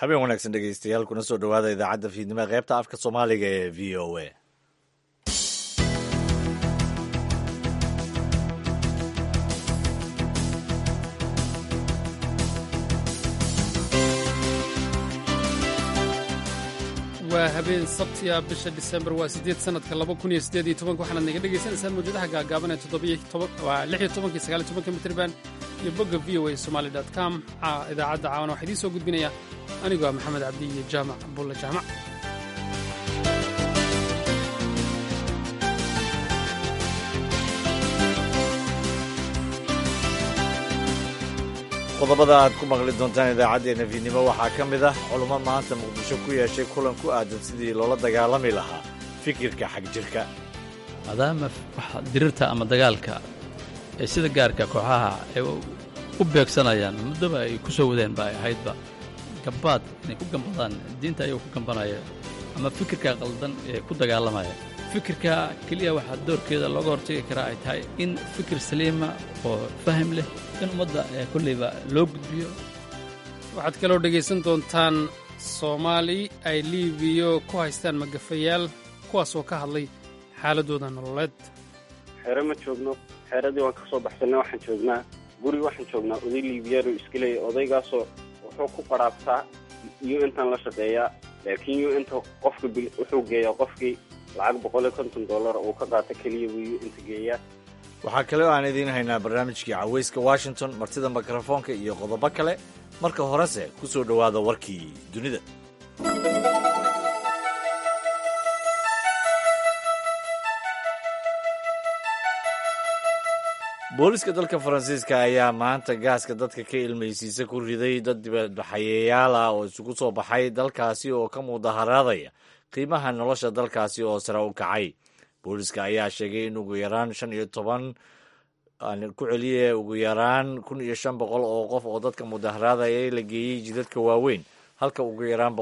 habeen wanaagsan dhegeystayaal kuna soo dhowaada idaacadda fiidnimo ee qaybta afka soomaaliga ee v o a. waa habeen sabtiya bisha Disembar waa 8 sanadka 2018 waxaad naga dhagaysanaysaan mawjadaha gaagaaban ee 16 mitirban iyo bogga voasomali.com. idaacadda caawana waxaa idiin soo gudbinaya anigoo ah maxamed cabdi iyo jaamac bulle jaamac. qodobada aad ku maqli doontaan idaacaddeenna fiidnimo waxaa ka mid ah culummo maanta muqdisho ku yeeshay kulan ku aadan sidii loola dagaalami lahaa fikirka xagjirka. maadaama waxa dirirta ama dagaalka ee sida gaarka kooxaha ay u beegsanayaan muddaba ay ku soo wadeen ba ay ahaydba gabaad inay ku gambadaan diinta ayuu ku gambanaya ama fikirka qaldan ee ku dagaalamaya. fikirka keliya waxaa doorkeeda looga hortagi karaa ay tahay in fikir saliima oo faham leh in ummadda kolleyba loo gudbiyo. waxaad kaloo dhegaysan doontaan Soomaali ay Liibiya ku haystaan magafayaal kuwaasoo ka hadlay xaaladooda nololeed. xeero ma joogno, xeeradii waan ka soo baxsanay, waxaan joognaa guri, waxaan joognaa oday Liibiyaano iska leeyahay. odaygaasoo wuxuu ku qaraabtaa iyo intaan la shaqeeyaa, laakiin iyo inta qofka wuxuu geeyaa qofkii lacag $150 uu ka qaata keliya buu inta geeyaa. waxaa kale oo aan idiin haynaa barnaamijkii cawayska Washington, martida mikrofoonka iyo qodobo kale. marka horese ku soo dhowaada warkii dunida. booliska dalka Faransiiska ayaa maanta gaaska dadka ka ilmaysiisa ku riday dad dibadbaxayaal ah oo isugu soo baxay dalkaasi oo ka mudaharaadaya qiimaha nolosha dalkaasi oo sare u kacay. booliska ayaa sheegay in ugu yaraan 15 ku celiye ugu yaraan 1500 oo qof oo dadka mudaharaadaya la geeyey jidadka waaweyn, halka ugu yaraan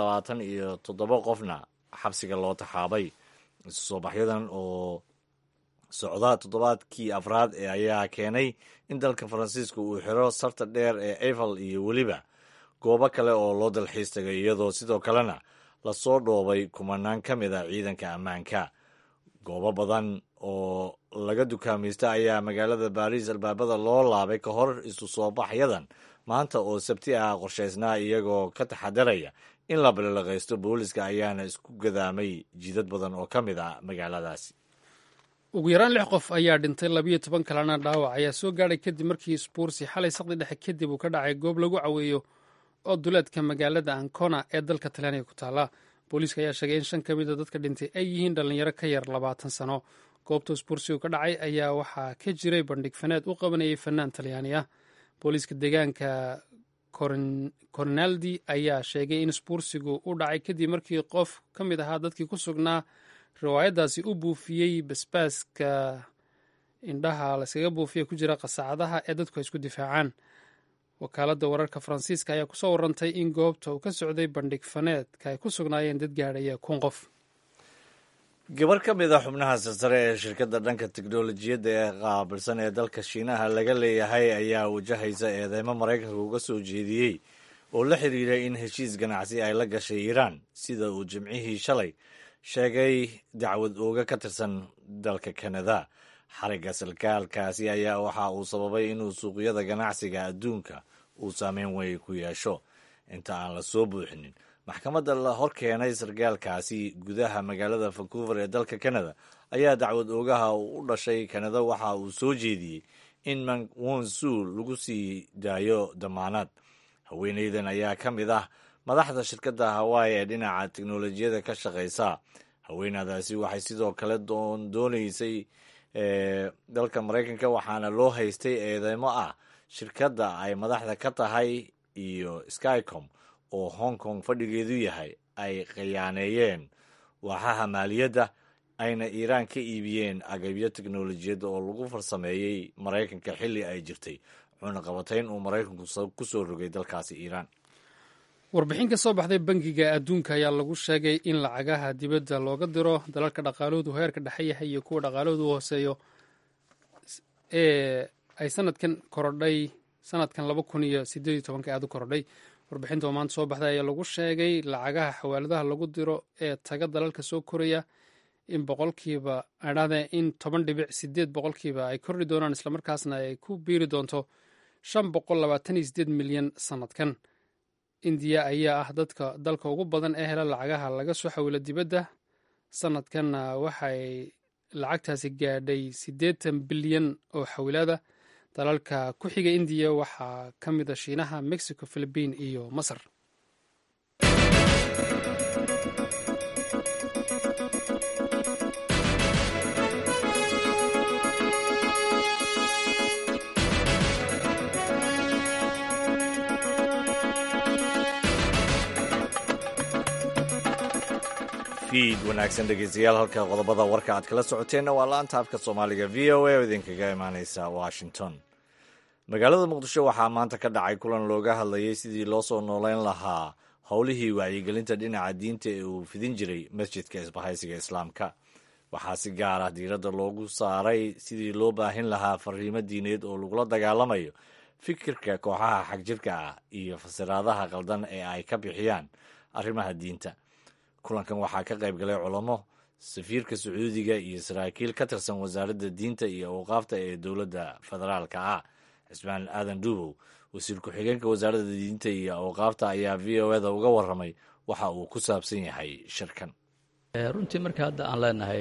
127 qofna xabsiga loo taxaabay. isu soo baxyadan oo socda toddobaadkii afraad ayaa keenay in dalka Faransiiska uu xiro sarta dheer ee Eiffel iyo weliba goobo kale oo loo dalxiis tagay, iyadoo sidoo kalena lasoo dhoobay kumanaan ka mid ah ciidanka ammaanka. goobo badan oo laga dukaamaysta ayaa magaalada Baariis albaabada loo laabay ka hor isu soo baxyadan maanta oo sabti ah qorshaysnaa, iyagoo ka taxadaraya in la ballanqaysto. booliska ayaana isku gadaamay jidad badan oo ka mid ah magaaladaasi. ugu yaraan 6 qof ayaa dhintay, 12 kalena dhaawac ayaa soo gaadhay kadib markii isbuursi xalay saqdi dhexe kadib uu ka dhacay goob lagu caweeyo oo duleedka magaalada Ancona ee dalka Talyaaniga ku taala. booliiska ayaa sheegay in 5 ka mid a dadka dhintay ay yihiin dhalinyaro ka yar 20 sano. goobta isbuursigu ka dhacay ayaa waxaa ka jiray bandhig faneed u qabanayay fanaan Talyaani ah. booliiska deegaanka Corinaldi ayaa sheegay in isbuursigu u dhacay kadib markii qof ka mid ahaa dadkii ku sugnaa riwaayadaasi u buufiyey basbaaska indhaha laskaga buufiya ku jira qasaacadaha ee dadku ay isku difaacaan. wakaaladda wararka Faransiiska ayaa ku soo warantay in goobta uu ka socday bandhig faneedka ay ku sugnaayeen dad gaadhaya 1,000 qof. gabar ka mid a xubnaha sarsare ee shirkadda dhanka tiknolojiyadda ee qaabilsan ee dalka Shiinaha laga leeyahay ayaa wajahaysa eedeymo Maraykanka uga soo jeediyey oo la xiriira in heshiis ganacsi ay la gashay Iiraan, sida uu Jimcihii shalay sheegay dacwad ooga ka tirsan dalka Kanada. xarigga sarkaalkaasi ayaa waxa uu sababay inuu suuqyada ganacsiga adduunka uu saameyn weyn ku yeesho. inta aan la soo buuxinin maxkamadda la hor keenay sarkaalkaasi gudaha magaalada Vancouver ee dalka Canada ayaa dacwad oogaha u dhashay Canada waxa uu soo jeediyey in Meng Wanzhou lagu sii daayo damaanad. haweeneydan ayaa ka mid ah madaxda shirkadda Hawaii ee dhinaca tiknolojiyadda ka shaqaysa. haweenadaasi waxay sidoo kale doonaysay dalka Maraykanka, waxaana loo haystay eedeymo ah shirkadda ay madaxda ka tahay iyo Skycom oo Hong Kong fadhigeedu yahay ay khiyaaneeyeen waaxaha maaliyadda, ayna Iiraan ka iibiyeen agabyo tiknolojiyadda oo lagu farsameeyey Maraykanka xilli ay jirtay cunaqabatayn uu Maraykanku ku soo rogay dalkaasi Iiraan. warbixin ka soo baxday bangiga adduunka ayaa lagu sheegay in lacagaha dibadda looga diro dalalka dhaqaalahoodu heerka dhexe yahay iyo kuwa dhaqaalahoodu hooseeyo ee ay sanadkan korodhay sanadkan 2018 aad u kordhay. warbixinta oo maanta soo baxday ayaa lagu sheegay lacagaha xawaaladaha lagu diro ee taga dalalka soo koraya in boqolkiiba in 10.8 boqolkiiba ay kordhi doonaan, islamarkaasna ay ku biiri doonto 528 milyan sanadkan. indiya ayaa ah dalka ugu badan ee hela lacagaha laga soo xawilo dibadda. sanadkanna waxay lacagtaasi gaadhay 80 bilyan oo xawilaada. dalalka ku xiga indiya waxaa ka mid a shiinaha, mexico, philibiin iyo masar. wanaagsan dhegeystayaal, halka qodobada warka aad kala socoteenna waa laanta afka soomaaliga v o a oo idinkaga imaaneysa Washington. magaalada muqdisho waxaa maanta ka dhacay kulan looga hadlayay sidii loo soo nooleyn lahaa howlihii wacyigelinta dhinaca diinta ee uu fidin jiray masjidka isbahaysiga islaamka. waxaa si gaar ah diiradda loogu saaray sidii loo baahin lahaa fariimo diineed oo lagula dagaalamayo fikirka kooxaha xagjirka ah iyo fasiraadaha qaldan ee ay ka bixiyaan arrimaha diinta. kulankan waxaa ka qayb galay culamo, safiirka sacuudiga iyo saraakiil ka tirsan wasaaradda diinta iyo awqaafta ee dowladda federaalka ah. cismaan aadan duubow, wasiir ku-xigeenka wasaaradda diinta iyo awqaafta, ayaa v o da uga warramay waxa uu ku saabsan yahay shirkan. runtii marka hadda aan leenahay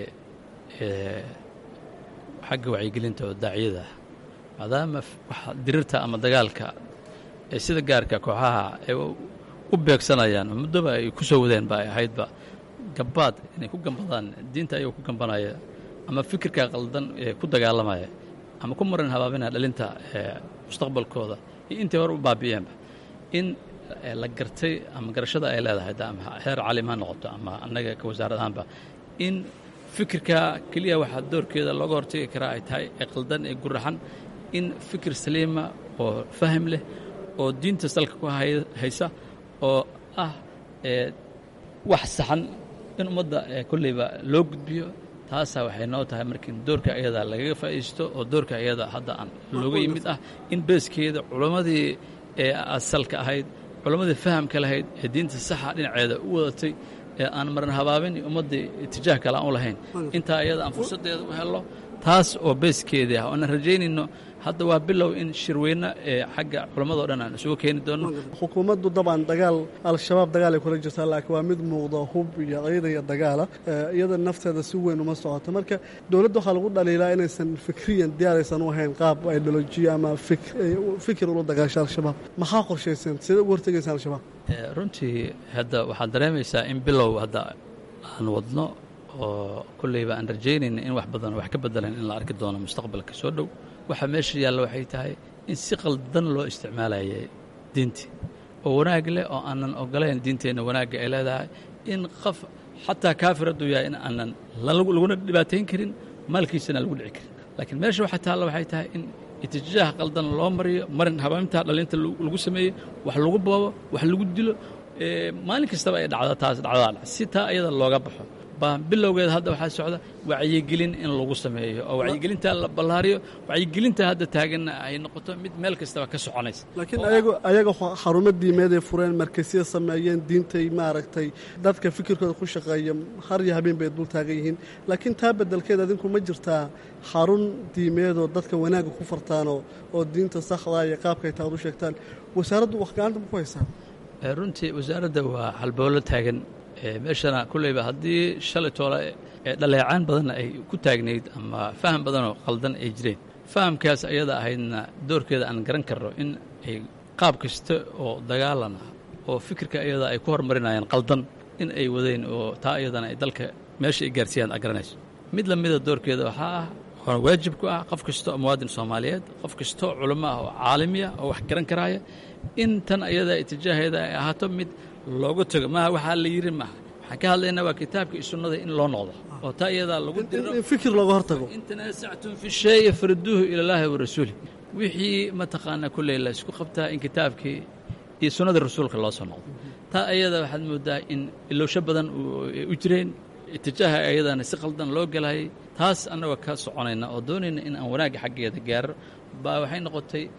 xagga wacyigelinta oo daaciyada, maadaama dirirta ama dagaalka sida gaarka kooxaha ay u beegsanayaan muddoba ay ku soo wadeen ba ay ahaydba gabaad inay ku gambadaan diinta ayagoo ku gambanaya ama fikirka qaldan ee ku dagaalamaya ama ku marin habaabinaya dhalinta mustaqbalkooda iyo intay hore u baabi'eenba in la gartay ama garashada ay leedahay ama heer caalim ha noqoto ama annaga ka wasaarad ahaanba in fikirka keliya waxaa doorkeeda looga hortegi karaa ay tahay ee qaldan ee guraxan, in fikir saliima oo faham leh oo diinta salka ku haysa oo ah wax saxan in ummadda kolleyba loo gudbiyo. taasaa waxay noo tahay markiin doorka ayada lagaga faa'iisto oo doorka ayada hadda aan looga yimid ah in beeskeeda culammadii asalka ahayd, culammadii fahamka lahayd ee diinta saxa dhinaceeda u wadatay ee aan maran habaabin ummaddii itijaah kale aan u lahayn, intaa ayada aan fursaddeeda u helno, taas oo beeskeedii ah oonan rajaynayno. hadda waa bilow in shirweyne xagga culammadoo dhan aan isugu keeni doonno. xukuumaddu dabcan dagaal al-shabaab dagaal ay kula jirtaa, laakiin waa mid muuqda hub iyo ciidan iyo dagaala, iyada nafteeda si weyn uma socoto. marka dowladda waxaa lagu dhaliilaa inaysan fikriyan diyaaraysan u ahayn qaab ideolojiya ama fikir ula dagaasha al-shabaab. maxaa qorshayseen, sidee ugu hortegaysaan al-shabaab? runtii hadda waxaad dareemaysaa in bilow hadda aan wadno oo kolleyba aan rajaynayna in wax badan wax ka bedelan in la arki doono mustaqbalka soo dhow. waxaa meesha yaalla waxay tahay in si qaldan loo isticmaalayay diintii oo wanaag leh oo aanan ogolayn diinteenna wanaagga ay leedahay, in qof xataa kaafir hadduu yahay in aanan laguna dhibaatayn karin, maalkiisana lagu dhici karin. laakiin meesha waxa taalla waxay tahay in itijaah qaldan loo mariyo, marin habaabintaa dhalinta lagu sameeyey, wax lagu boobo, wax lagu dilo, maalin kastaba ay dhacda taas dhacdaa si taa ayada looga baxo. bilowgeeda hadda waxaa socda wacyigelin in lagu sameeyo oo wacyigelinta la ballaariyo, wacyigelinta hadda taaganna ay noqoto mid meel kastaba ka soconaysa. laakiin ayaga xarumo diimeed ay fureen, markasya sameeyeen, diintay maaragtay dadka fikirkooda ku shaqeeya har iyo habeen bay dul taagan yihiin. laakiin taa beddelkeeda adinku ma jirtaa xarun diimeedoo dadka wanaagga ku fartaanoo oo diinta saxda iyo qaabkay taad u sheegtaan? wasaaraddu wax gacanta ma ku haysaa? runtii wasaaradda waa halbowlo taagan meeshana kulleyba haddii shalay toole dhaleecaan badanna ay ku taagnayd ama faham badanoo qaldan ay jireen, fahamkaas ayada ahaydna doorkeeda aan garan karno in ay qaab kasta oo dagaalan ah oo fikirka ayada ay ku horumarinayaan qaldan in ay wadeen, oo taa ayadana ay dalka meesha ay gaarsiiyaan aad garanayso. mid la mida doorkeeda waxaa ah oo waajib ku ah qof kasta oo muwaadin Soomaaliyeed, qof kasta oo culamo ah oo caalamiya oo wax garan karaya, in tan ayada itijaaheeda ay ahaato mid looga tago. maaha waxaa la yidhi maaha, waxaan ka hadlaynaa waa kitaabka iyo sunnada in loo noqdo oo taa iyadaa lagu diro, in fikir looga hortago. in tanaasactum fi shay farduuhu ila Allaahi wa rasuulih, wixii mataqaanaa kulley la isku qabtaa in kitaabkii iyo sunnada rasuulka loo soo noqdo. taa ayada waxaad moodaa in ilowsho badan u jireen, itijaaha ayadana si qaldan loo galayay. taas annagoo ka soconayna oo doonayna in aan wanaagga xaggeeda gaaro baa waxay noqotay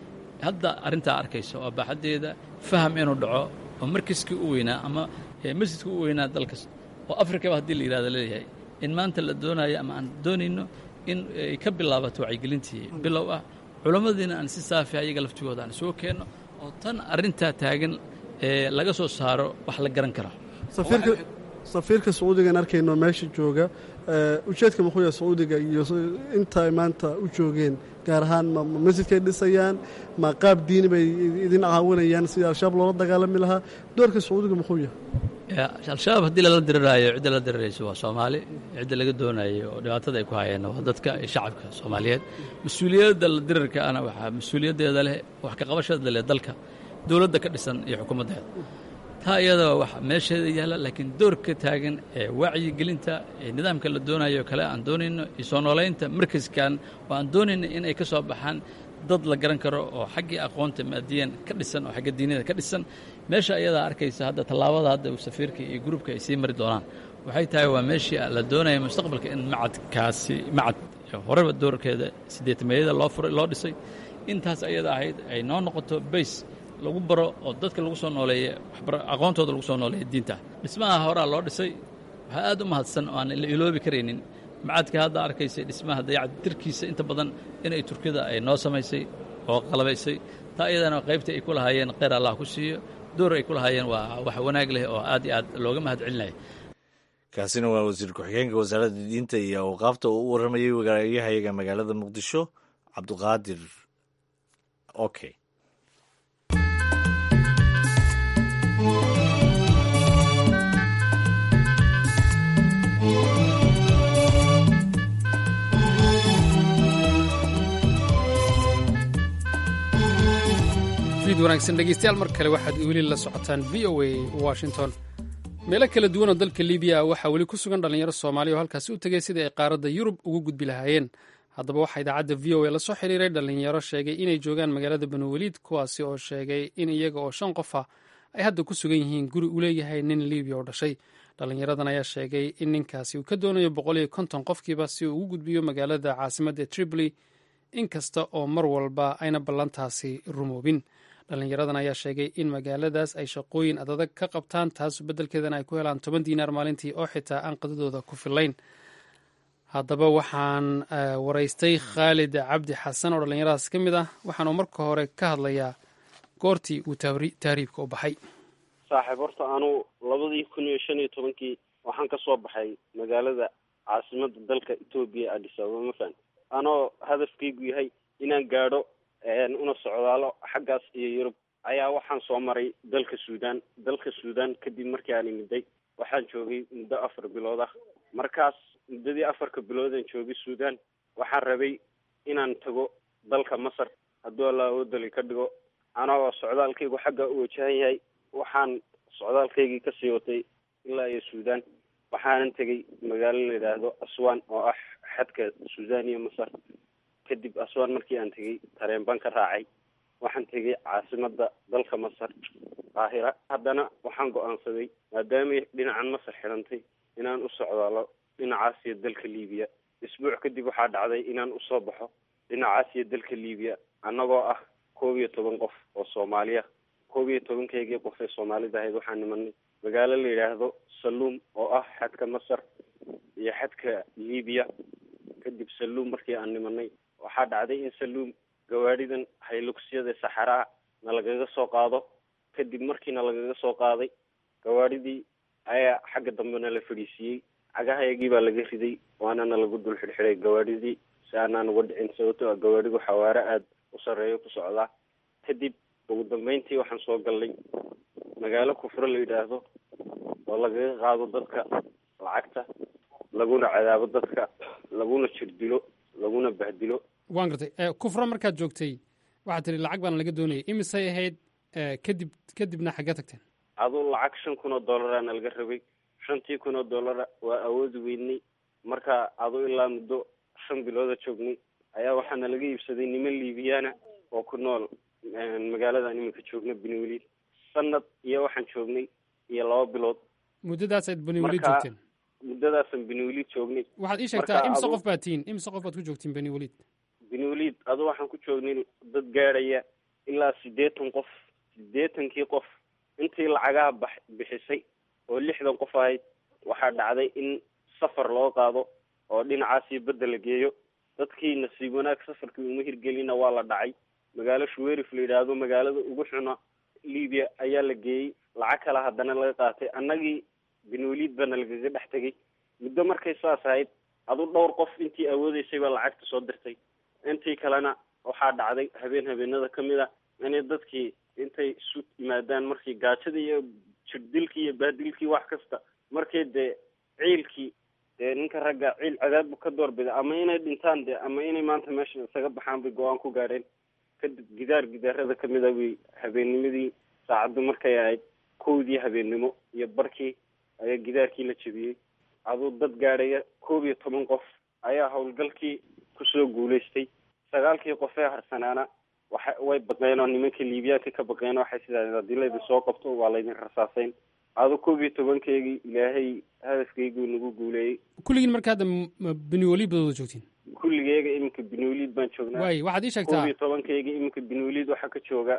hadda arrintaa arkaysa oo baaxaddeeda faham inuu dhaco oo markiskii u weynaa ama masjidkii u weynaa dalkas oo afrikaba haddii la yidhahdo leeyahay in maanta la doonayo ama aan doonayno in ay ka bilaabato wacyigelintii bilow ah culammadiina aan si saafi ayaga laftigooda aan soo keenno oo tan arrintaa taagan laga soo saaro wax la garan kara safiirka sacuudigaan arkayno meesha jooga ujeedka muxuu yahay sacuudiga iyo inta ay maanta u joogeen gaar ahaan ma masjidkay dhisayaan ma qaab diini bay idin caawinayaan sidii al-shabaab loola dagaalami lahaa doorka sacuudiga muxuu yahay al-shabaab haddii lala diriraayo cidda la dirirayso waa soomaali cidda laga doonayo oo dhibaatada ay ku hayeen waa dadka iyo shacabka soomaaliyeed mas-uuliyadda la dirirka ana waxaa mas-uuliyaddeeda leh wax ka qabashada leh dalka dowladda ka dhisan iyo xukuumaddeeda taa iyada wax meesheeda yaalla laakiin doorka taagan ee wacyigelinta ee nidaamka la doonayo kale aan doonayno iyo soo noolaynta markaskan oo aan doonayno in ay ka soo baxaan dad la garan karo oo xaggii aqoonta maadiyan ka dhisan oo xagga diinada ka dhisan meesha ayadaa arkaysa hadda tallaabada hadda uu safiirka iyo gruubka ay sii mari doonaan waxay tahay waa meeshii la doonaya mustaqbalka in macad horeba doorkeeda 80meeyada loo dhisay intaas ayada ahayd ay noo noqoto base lagu baro oo dadka lagu soo nooleeya aqoontooda lagu soo nooleeya diinta dhismaha horaa loo dhisay waxaa aad u mahadsan oo aan la iloobi karaynin macadka hadda arkaysay dhismaha dayaca tirkiisa inta badan inay turkida ay noo samaysay oo qalabaysay taa iyadana qaybta ay ku lahaayeen kheyr allah ku siiyo door ay ku lahaayeen waa wax wanaag leh oo aad iyo aad looga mahad celinaya kaasina waa wasiir ku-xigeenka wasaaradda diinta iyo awqaafta oo u warramayey wagaayahayaga magaalada muqdisho cabdiqaadir okay. wanaagsan dhegeystayaal mar kale waxaad weli la socotaan v o a washington meelo kala duwan oo dalka libiya waxaa weli ku sugan dhallinyaro soomaaliya oo halkaasi u tegay sidai ay qaaradda yurub ugu gudbi lahaayeen haddaba waxaa idaacadda v o a la soo xiriiray dhallinyaro sheegay inay joogaan magaalada banuweliid kuwaasi oo sheegay in iyaga oo 5 qof ah ay hadda ku sugan yihiin guri uu leeyahay nin libiya oo dhashay dhallinyaradan ayaa sheegay in ninkaasi uu ka doonayo 150 qofkiiba si uu ugu gudbiyo magaalada caasimadda tripoli inkasta oo mar walba ayna ballantaasi rumoobin dhallinyaradan ayaa sheegay in magaaladaas ay shaqooyin adadag ka qabtaan taas beddelkeedana ay ku helaan 10 diinaar maalintii oo xitaa aan qadadooda ku fillayn haddaba waxaan waraystay khaalid cabdi xasan oo dhallinyaradaas ka mid ah waxaanu marka hore ka hadlayaa goortii uu taariibka u baxay saaxiib horta anu 2015 waxaan ka soo baxay magaalada caasimadda dalka Ethiopia Addis Ababa mafan anoo hadafkaygu yahay inaan gaadho una socdaalo xaggaas iyo Yurub ayaa waxaan soo maray dalka Suudaan kadib markii aan imiday waxaan joogay muddo 4 bilood ah markaas muddadii 4 bilood aan joogay Suudaan waxaan rabay inaan tago dalka Masar haddii Allah uu dali ka dhigo anoo socdaalkaygu xagga u wajahan yahay waxaan socdaalkaygii ka sii watay ilaa iyo Suudaan waxaan tagay magaalo la yiraahdo Aswan oo ah xadka Suudaan iyo Masar kadib Aswan markii aan tagay tareen baan ka raacay waxaan tagay caasimadda dalka Masar Qaahira haddana waxaan go'aansaday maadaama dhinacan Masar xirantay inaan u socdaalo dhinacaas iyo dalka Liibiya isbuuc kadib waxaa dhacday inaan u soo baxo dhinacaas iyo dalka Liibiya anagoo ah 12 qof oo Soomaaliya 12 qof ee Soomaalida ahayd waxaan nimanay magaalo la yiraahdo Saluum oo ah xadka Masar iyo xadka Liibiya kadib Saluum markii aan nimanay waxaa dhacday in Saluum gawaaridan hayluksiyada saxaraa nalagaga soo qaado kadib markiina lagaga soo qaaday gawaaridii ayaa xagga dambena la fadhiisiyey cagahayagii baa laga riday waana lagu dul xidhxidhay gawaaridii si aanan uga dhicin sababtoo ah gawaarigu xawaare aad u sarreeyo ku socdaa kadib ugu dambeyntii waxaan soo galnay magaalo kufro la yidhaahdo oo lagaga qaado dadka lacagta laguna cadaabo dadka laguna jirdilo laguna bahdilo waan gartay kufro markaad joogtay waxaad tiri lacag baan laga doonayay imisay ahayd kadibna xagga tagteen aduu lacag $5,000 aan laga rabay $5,000 waa awoodi weynay marka aduu ilaa muddo 5 bilood joognay ayaa waxaana laga iibsaday niman Liibiyaana oo ku nool magaalada iminka joogna Benuweliid sanad iyo waxaan joognay iyo 2 bilood muddadaas aad Benuweliid joogteen muddadaasaan Benuweliid joognay waxaad ii sheegtaa imse qof baad ku joogtiin Benuweliid aduu waxaan ku joognay dad gaadhaya ilaa 80 qof 80kii qof intii lacagaha bixisay oo 60 qof ahayd waxaa dhacday in safar loo qaado oo dhinacaasii badda la geeyo dadkii nasiib wanaag safarkii uma hirgelina waa la dhacay magaalo Shuweerif la yiraahdo magaalada ugu xuna Liibiya ayaa la geeyay lacag kale haddana laga qaatay annagii Binoolid bana lagaga dhex tagay muddo markay saas ahayd adu dhowr qof intii awoodeysay baa lacagta soo dirtay intii kalena waxaa dhacday habeenada kamid ah inay dadkii intay isu yimaadaan markii gaajada iyo jirdilkii iyo baadilkii wax kasta markay dee ciilkii dee ninka ragga ciil cadaab ka doorbida ama inay dhintaan dee ama inay maanta meesha isaga baxaan bay go-aan ku gaadheen kadib gidaarada kamid ah way habeennimadii saacaddu markay ahayd 1:00 habeennimo iyo barkii ayaa gidaarkii la jabiyey aduu dad gaadhaya 11 qof ayaa howlgalkii kusoo guulaystay 9kii qof ee harsanaana way baqeen oo nimanka Liibiyaanka ka baqeen waxay sidaan hadii la soo qabto waa la idin rasaasayn adu 11keegii ilaahay hadafkaygu nagu guuleeyay kulligiin markaa Binoolid baad joogtiin kulligeega iminka Binoolid baan joognaa way waxaad ii sheegtaa 11keegii iminka Binoolid waxa ka jooga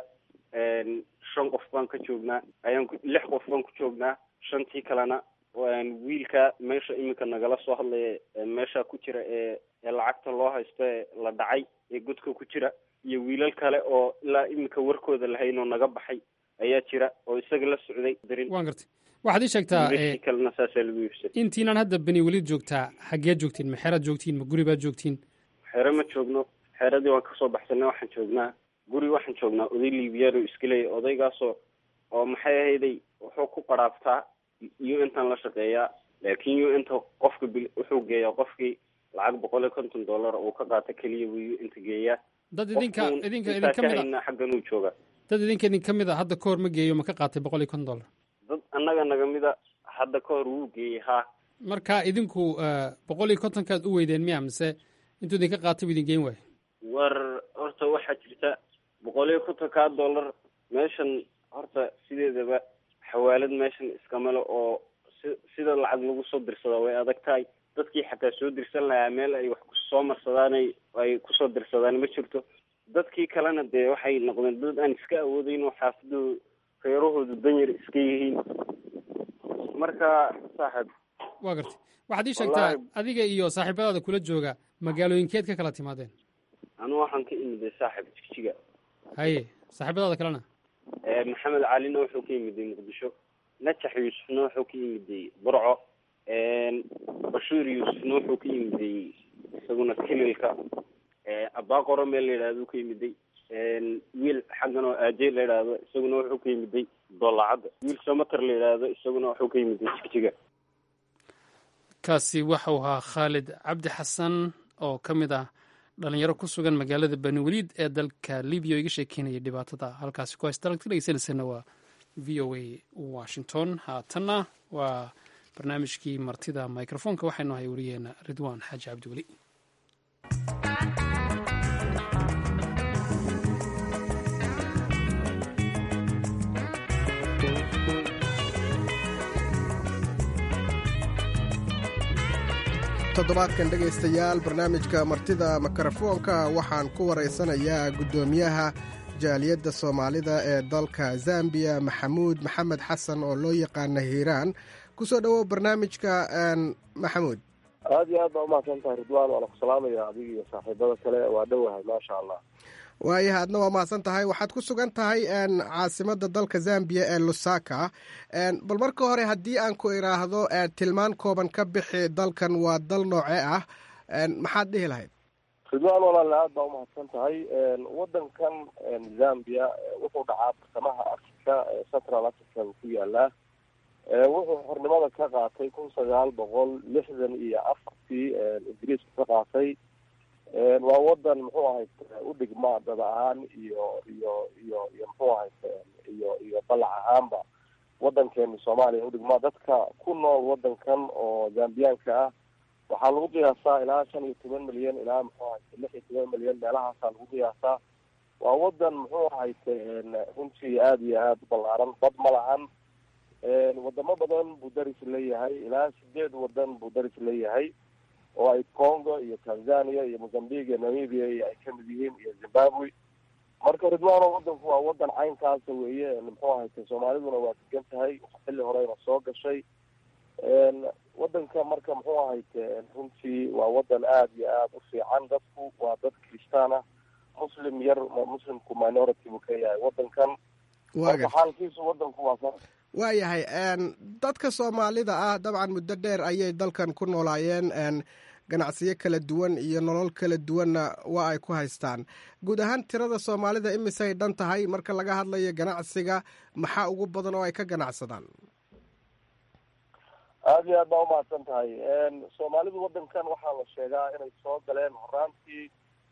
5 qof baan ka joognaa ayaan 6 qof baan ku joognaa 5tii kalena wiilka meesha iminka nagala soo hadlay meesha ku jira ee lacagta loo haysto la dhacay ee godka ku jira iyo wiilal kale oo ilaa iminka warkooda lahayn oo naga baxay ayaa jira oo isaga la socday darin waan gartay waxaad ii sheegtaa kalena saas lagu yifsay intiinaan hadda Binoolid joogtaa xageed joogtiin ma xeerad joogtiin ma guri baad joogtiin xeero ma joogno xeeradii waan kasoo baxsanay waxaan joognaa guri waxaan joognaa oday Liibiyaano iskilay odaygaasoo oo maxay ahayday wuxuu ku qaraabtaa iyo intaan la shaqeeyaa laakiin iyo inta qofka wuxuu geeyaa qofkii lacag $150 uu ka qaata kaliya wuu inta geeyaa dad idinka kamid ah xaggan uu jooga dad idinka kamid ah hadda koor ma geeyo ma ka qaatay $150 dad annaga naga mid ah hadda koor wuu geeyay ha marka idinku 150kaad u weydeen miya mise intuu idinka qaatay idin geyn waay war horta waxaa jirta $150 meeshan horta sideedaba xawaalad meeshan iskamale oo sida lacag lagu soo dirsado way adag tahay dadkii xataa soo dirsan lahaa meel ay wax soo marsadaan ay kusoo dirsadaan ma jirto dadkii kalena dee waxay noqdeen dad aan iska awoodayn oo xaafadu reerahoodu danyar iska yihiin marka saaxib waa gartay waxaad ii sheegtaa adiga iyo saaxiibadaada kula jooga magaalooyinkeed ka kala timaadeen anu waxaan ka imiday saaxib Jigjiga haye saaxiibadaada kalena maxamed calina wuxuu ka yimiday Muqdisho najax yuusufna wuxuu ka yimiday Burco Bashiir yuusufna wuxuu ka yimiday isaguna kililka Abaaqoro meel la yiraahdo ka yimiday wiil xaggan oo aajay la yiraahdo isaguna wuxuu ka yimiday Doolacada wiil Samatar la yiraahdo isaguna wuxuu ka yimiday Jigjiga kaasi waxa uu ahaa Khalid Cabdi Xasan oo kamid ah dhalinyaro ku sugan magaalada Binoolid ee dalka Liibiya iga sheekeynaya dhibaatada halkaasi ku haysta dhageysanayna waa VOA Washington haatanna waa barnaamijkii martida microfonka waxaynu hay wariyeena Ridwaan Xaaji Cabdiweli toddobaadkan dhegaystayaal barnaamijka martida mikrofoonka waxaan ku waraysanayaa guddoomiyaha jaaliyadda soomaalida ee dalka Zambiya Maxamuud Maxamed Xasan oo loo yaqaana Hiiraan kusoo dhawow barnaamijka Maxamuud aad iyo aad baa umahadsantahay Ridwaan waana ku salaamaya adiga iyo saaxiibada kale waa dhowahay maasha Allah waayaha adna waa mahadsan tahay waxaad ku sugan tahay caasimadda dalka Zambiya ee Lusaka bal marka hore haddii aan ku iraahdo tilmaan kooban ka bixi dalkan waa dal noocee ah maxaad dhihi lahayd Ridwaan walaal aad baa umahadsan tahay wadankan Zambiya wuxuu dhacaa bartamaha Afrika Central Africa ku yaala wuxuu xornimada ka qaatay 1964 Ingiriisku ka qaatay waa wadan muxuu ahayd u dhigma dad ahaan iyo muxuu ahayd iyo balac ahaanba wadankeena Soomaaliya u dhigma dadka ku nool wadankan oo Zambiyaanka ah waxaa lagu qiyaasaa ilaa 15 milyan ilaa muxuu ahayd 16 milyan meelahaas lagu qiyaasaa waa wadan muxuu ahayd runtii aad iyo aad ballaaran bad ma lahan wadamo badan buu daris leeyahay ilaa 8 wadan buu daris leeyahay oo ay Congo iyo Tanzania iyo Mozambique iyo Namibia ay ka mid yihiin iyo Zimbabwe marka ridwaano wadanku waa wadan caynkaasa weeye muxuu ahayte soomaaliduna waa degan tahay xilli horeyna soo gashay wadanka marka muxuu ahayte runtii waa wadan aada iyo aada u fiican. dadku waa dad kristaan ah, muslimku minority buu ka yahay wadankan. xaalkiisu wadanku waa waayahay dadka soomaalida ah dabcan muddo dheer ayay dalkan ku noolaayeen, ganacsiyo kala duwan iyo nolol kala duwanna waa ay ku haystaan. guud ahaan tirada soomaalida imisay dhan tahay marka laga hadlayo ganacsiga, maxaa ugu badan oo ay ka ganacsadaan? aada iyo aad baa umahadsan tahay. soomaalidu wadankan waxaa la sheegaa inay soo galeen horaantii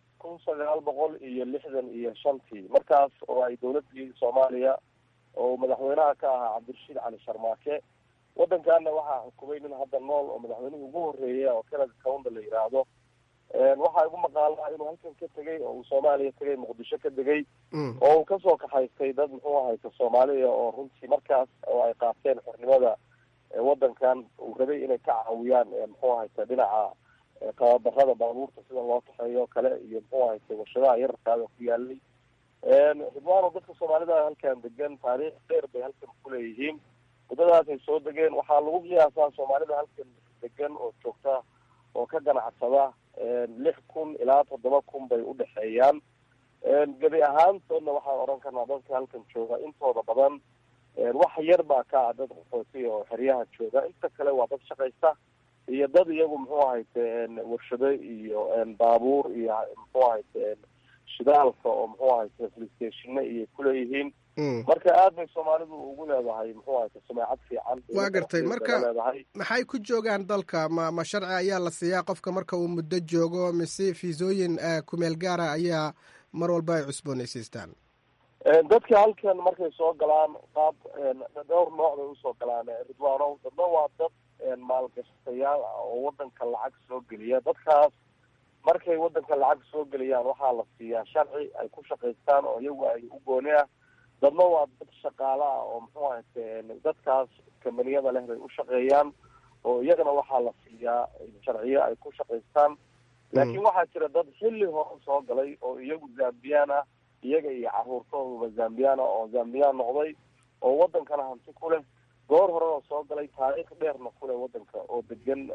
1965 markaas oo ay dowladii soomaaliya oo madaxweynaha ka ahaa cabdirashiid cali sharmaake. wadankaana waxaa xukumay nin hadda nool oo madaxweynihii ugu horeeya oo Kennedy Kaunda la yiraahdo. waxaa igu maqaalaa inuu halkan ka tegay oo uu Soomaaliya tegay, Muqdisho ka degay oo uu kasoo kaxaystay dad muxuu ahayta Soomaaliya oo runtii markaas oo ay qaateen xornimada wadankan uu rabay inay ka caawiyaan muxuu ahayta dhinaca tababarada baabuurta sida loo taxeeyo kale iyo muxuu ahayta warshadaha yararkaada ku yaalay. ridwaano dadka soomaalida halkan degan taariikh dheer bay halkan kuleeyihiin. muddadaas ay soo degeen waxaa lagu qiyaasaa soomaalida halkan degan oo joogta oo ka ganacsada 6,000 ilaa 7,000 bay udhexeeyaan. gebi ahaantoodna waxaan oran karnaa dadka halkan jooga intooda badan wax yar baa ka dad qaxooti oo xeryaha jooga, inta kale waa dad shaqaysta iyo dad iyagu muxuu ahayte warshado iyo baabuur iyo muxuu ahayte shidaalka oo muxuu ahayte flistationna iyo kuleeyihiin. marka aad bay soomaalidu ugu leedahay muxuu ahayte sumacad fiican. waa gartay. marka maxay ku joogaan dalka? ma sharci ayaa la siiyaa qofka marka uu muddo joogo, mise fiisooyin kumeel gaara ayaa mar walba ay cusboonaysiistaan? dadka halkan markay soo galaan qaab dhowr nooc bay usoo galaan ridwaano. dadna waa dad maalgashatayaal ah oo wadanka lacag soo geliya. dadkaas markay wadanka lacag soo geliyaan waxaa la siiyaa sharci ay ku shaqaystaan oo iyagu ay u gooni ah. dadna waa dad shaqaala ah oo muxuu ahayte dadkaas kambaniyada leh bay u shaqeeyaan oo iyagana waxaa la siiyaa sharciyo ay ku shaqaystaan. laakiin waxaa jira dad xilli hore soo galay oo iyagu zambiyaan ah, iyaga iyo caruurtooduba zambiyaan ah oo zambiyaan noqday oo wadankana hanti ku leh, goor horena soo galay taariikh dheerna ku leh wadanka oo degan.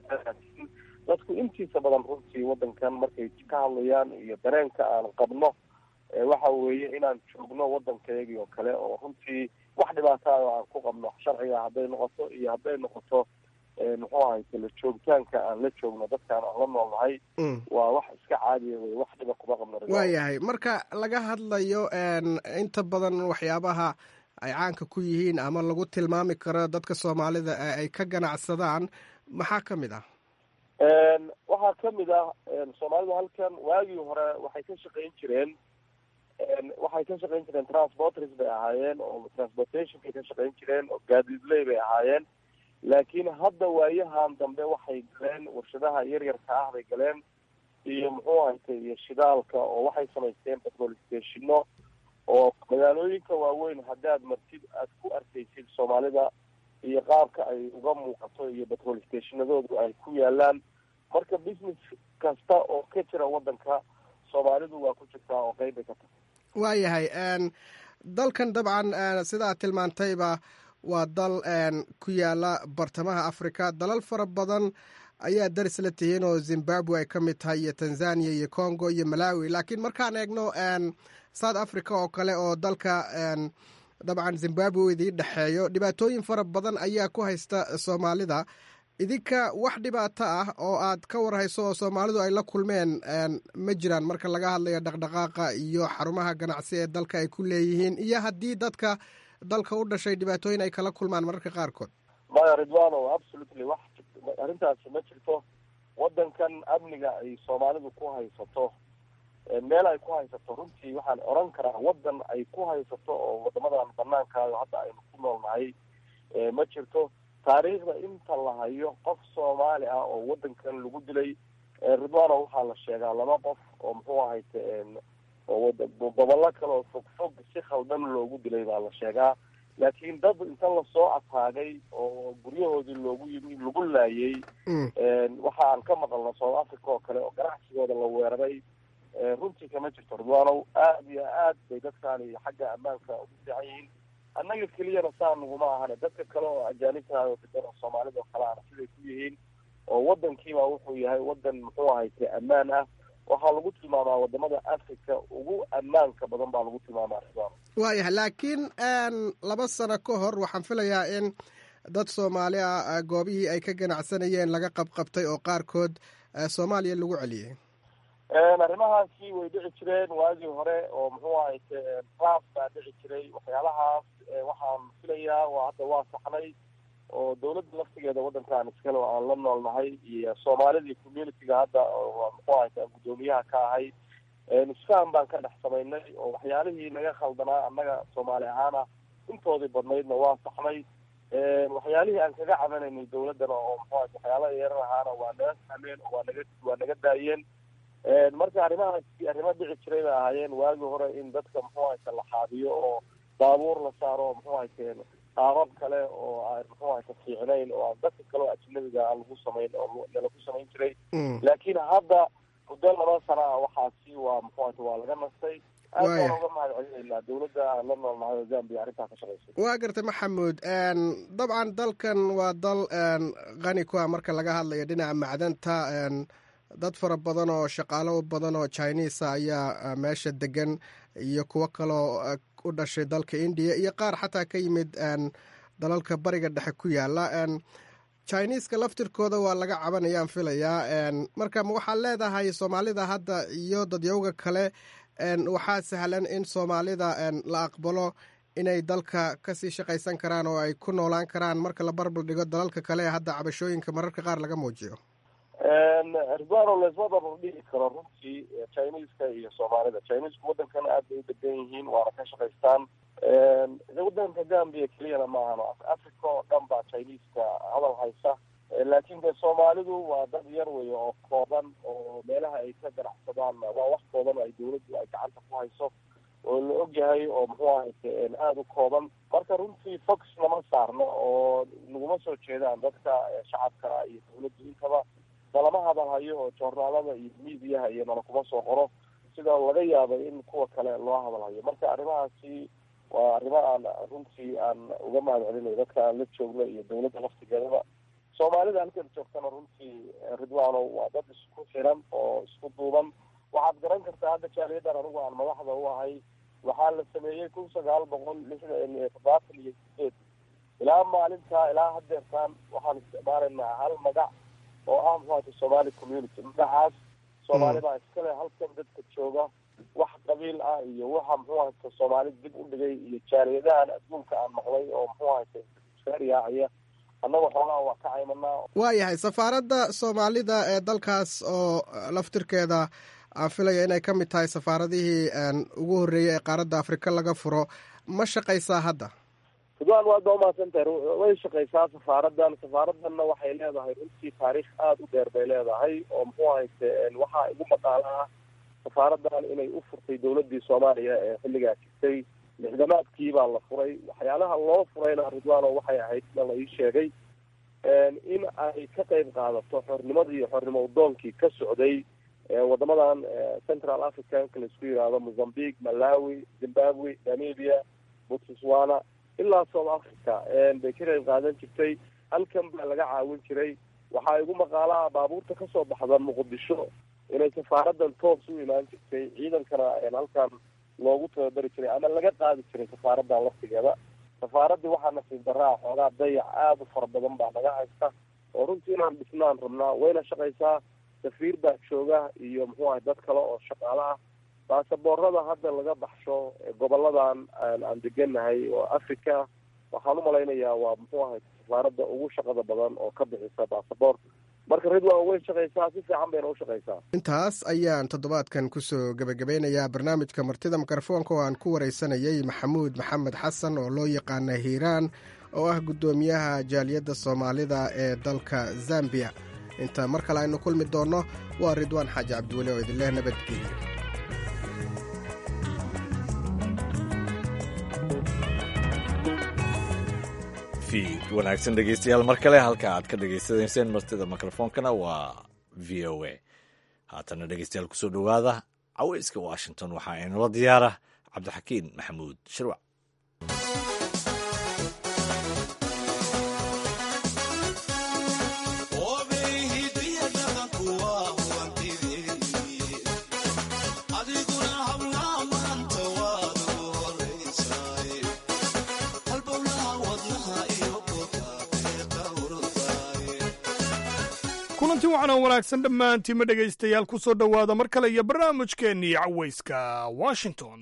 dadku intiisa badan runtii wadankan markay ka hadlayaan iyo dareenka aan qabno waxa weeye inaan joogno wadankaygii oo kale oo runtii wax dhibaataada aan ku qabno sharciga hadday noqoto iyo hadday noqoto muxuu ahayte la joogitaanka aan la joogno dadkaan aan la noolnahay waa wax iska caadiya wey, wax dhiba kuma qabno. waayahay. marka laga hadlayo inta badan waxyaabaha ay caanka ku yihiin ama lagu tilmaami karo dadka soomaalida ay ka ganacsadaan maxaa ka mid ah? waxaa kamid ah soomaalida halkan waagii hore waxay ka shaqayn jireen transporters bay ahaayeen oo transportationkay ka shaqayn jireen oo gaadiidley bay ahaayeen. laakiin hadda waayahan dambe waxay galeen warshadaha yaryarka ah bay galeen iyo muxuu ahayte iyo shidaalka oo waxay samaysteen petrol stationno oo magaalooyinka waaweyn haddaad martid aad ku arkaysid soomaalida iyo qaabka ay uga muuqato iyo petrol stationadoodu ay ku yaalaan. marka business kasta oo ka jira wadanka soomaalidu waa ku jirtaa oo qeyb bay ka tahay. waayahay. dalkan dabcan sida aad tilmaantayba waa dal ku yaala bartamaha africa. dalal fara badan ayaa daris la tihiin oo zimbabwe ay ka mid tahay iyo tanzania iyo congo iyo malawi. laakiin markaan eegno south africa oo kale oo dalka dabcan zimbabwe idii dhexeeyo, dhibaatooyin fara badan ayaa ku haysta soomaalida. idinka wax dhibaato ah oo aad ka warhayso oo soomaalidu ay la kulmeen ma jiraan marka laga hadlayo dhaqdhaqaaqa iyo xarumaha ganacsi ee dalka ay ku leeyihiin, iyo haddii dadka dalka u dhashay dhibaatooyin ay kala kulmaan mararka qaarkood? maya ridwano, absolutely wax arrintaasi ma jirto. wadankan amniga ay soomaalidu ku haysato meel ay ku haysato runtii waxaan oran karaa wadan ay ku haysato oo wadamadan banaankaada hadda aynu ku noolnahay ma jirto. taariikhda inta la hayo qof soomaali ah oo wadankan lagu dilay ridwano waxaa la sheegaa 2 qof oo muxuu ahayte oo gobollo kale oo fogfog si khaldan loogu dilay baa la sheegaa. laakiin dad inta lasoo ataagay oo guryahoodii loogu yimi lagu laayay waxa aan ka maqalna south africa oo kale oo ganacsigooda la weeraray runtii kama jirto ridwaanow. aad iyo aad bay dadkaani xagga ammaanka ugu fiican yihiin. annaga keliyana saa naguma ahane dadka kale oo ajaanibta oo degan oo soomaalida oo kale ana siday ku yihiin, oo wadankiiba wuxuu yahay wadan muxuu ahayte ammaan ah. waxaa lagu tilmaamaa wadamada africa ugu ammaanka badan baa lagu tilmaamaa ridwaano. waayahay, laakiin 2 sano ka hor waxaan filayaa in dad soomaali ah goobihii ay ka ganacsanayeen laga qabqabtay oo qaarkood soomaaliya lagu celiyey. arrimahaasi way dhici jireen waagii hore oo muxuu ahayte raaf baa dhici jiray. waxyaalahaas waxaan filayaa hadda waa saxnay oo dawladda laftigeeda wadankan iskale oo aan la noolnahay iyo soomaalidii communitiga hadda muxuu ahayte aan guddoomiyaha ka ahay isfaham baan ka dhex samaynay oo waxyaalihii naga khaldanaa annaga soomaali ahaana intoodii badnaydna waa saxnay. waxyaalihii aan kaga cabanaynay dawladdana oo muxuu ahayte waxyaalaha yeeran ahaana waa naga fahmeen oo waa naga daayeen. marka arrimahaasi arrimo dhici jiray bay ahaayeen waagii hore in dadka muxuu ahayte la xaabiyo oo baabuur la saaro muxuu ahayte qaabab kale oo aan muxuu ahayte fiicnayn oo aan dadka kale oo ajnabiga aan lagu samayn oo lagu samayn jiray. laakiin hadda muddo 2 sano ah waxaasi waa muxuu ahayte waa laga nastay. aad baan uga mahad celinaynaa dawladda aan la noolnahay oo Zambia arrintaa ka shaqaysay. waa gartay Maxamuud, dabcan dalkan waa dal qani ku ah marka laga hadlayo dhinaca macdanta. dad fara badan oo shaqaalo badan oo Chinese ayaa meesha degan iyo kuwo kaloo u dhashay dalka India iyo qaar xataa ka yimid dalalka bariga dhexe ku yaala. Chinese-ka laftirkooda waa laga cabanayaan filayaa. marka waxaad leedahay Soomaalida hadda iyo dadyowga kale waxaa sahlan in Soomaalida la aqbalo inay dalka kasii shaqaysan karaan oo ay ku noolaan karaan marka la barbar dhigo dalalka kale ee hadda cabashooyinka mararka qaar laga muujiyo. ridwaano laysma barbar dhigi karo runtii Chinese-ka iyo Soomaalida. Chinese-ku wadankana aad bay u degan yihiin waana ka shaqaystaan. wadanka Gambia keliyana ma ahano Africa oo dhan baa Chinese-ka hadal haysa. laakiin de Soomaalidu waa dad yar weeye oo kooban oo meelaha ay ka ganacsadaan waa wax kooban ay dawladdu ay gacanta ku hayso oo la ogyahay oo muxuu ahayte aada u kooban. marka runtii fox nama saarno oo naguma soo jeedaan dadka shacabka iyo dawladdu intaba nalama hadalhayo oo joornaalada iyo miidiyaha iyo nala kuma soo qoro sida laga yaabo in kuwa kale loo hadalhayo. marka arrimahaasi waa arrimo aan runtii aan uga mahad celinayo dadka aan la joogno iyo dawladda laftigeedaba. Soomaalida halkan joogtana runtii ridwaano waa dad isku xiran oo isku duuban. waxaad garan kartaa hadda jaaliyadan anigu aan madaxda u ahay waxaa la sameeyey 1978 ilaa maalintaa ilaa hadeertaan waxaan isticmaalaynaa hal magac oo ah muxuu Somali community. magacaas Soomaali baa iskale halkan dadka jooga wax qabiil ah iyo waxa muxuu ahayte Soomaali dib u dhigay iyo jaaliyadahan adduunka aan maqlay oo muxuu ahayte shaariyaaya annaga xoolaha waa ka caymanaa. waayahay, safaaradda Soomaalida ee dalkaas oo laftirkeeda aan filaya inay ka mid tahay safaaradihii ugu horreeyey ee qaaradda Afrika laga furo ma shaqaysaa hadda? ridwaan waad baa umahadsantahay. way shaqaysaa safaaraddanna waxay leedahay runtii taariikh aada u dheer bay leedahay oo muxuu ahayte waxaa igu maqaala ah safaaraddan inay u furtay dawladdii Soomaaliya ee xilligaa jirtay. 60-aadkii baa la furay. waxyaalaha loo furayna ridwaano waxay ahayd sida la ii sheegay in ay ka qayb qaadato xornimadii iyo xornimo udoonkii ka socday wadamadan Central Africa la isku yiraahdo Mozambique, Malawi, Zimbabwe, Namibia, Botswana ilaa South Africa bay ka qayb qaadan jirtay. halkan baa laga caawin jiray. waxaa igu maqaalaha baabuurta kasoo baxda Muqdisho inay safaaraddan toos u imaan jirtay. ciidankana halkan loogu tababari jiray ama laga qaadi jiray safaaraddan laftigeeda. safaaraddii waxaa nasiib daraa xoogaa dayac aada u fara badan baa naga haysta oo runtii inaan dhisnaan rabnaa. wayna shaqaysaa. safiir baa jooga iyo muxuu ahay dad kale oo shaqaale ah. baasaboorada hadda laga baxsho goboladan aan degannahay oo Africa waxaan u malaynayaa waa muxuu ahay safaaradda ugu shaqada badan oo ka bixisa baasaboor. marka ridwaan way shaqaysaa, si fiican bayna u shaqaysaa. intaas ayaan toddobaadkan kusoo gebagabeynayaa barnaamijka martida mikrofoonka oo aan ku wareysanayay Maxamuud Maxamed Xasan oo loo yaqaana Hiiraan oo ah guddoomiyaha jaaliyadda Soomaalida ee dalka Zambia. inta mar kale aynu kulmi doonno waa Ridwaan Xaaji Cabdiweli oo idin leh nabadgelyo. wanaagsan dhegeystayaal mar kale halka aad ka dhegeysaneyseen martida mikrofoonkana waa v o a. haatana dhegeystayaal kusoo dhowaada caweyska washington waxaa inula diyaara cabdixakiin maxamuud shirwac. kulanti waxaan oo wanaagsan dhammaantiinma dhegaystayaal ku soo dhowaada mar kale iyo barnaamijkeennii cawayska washington.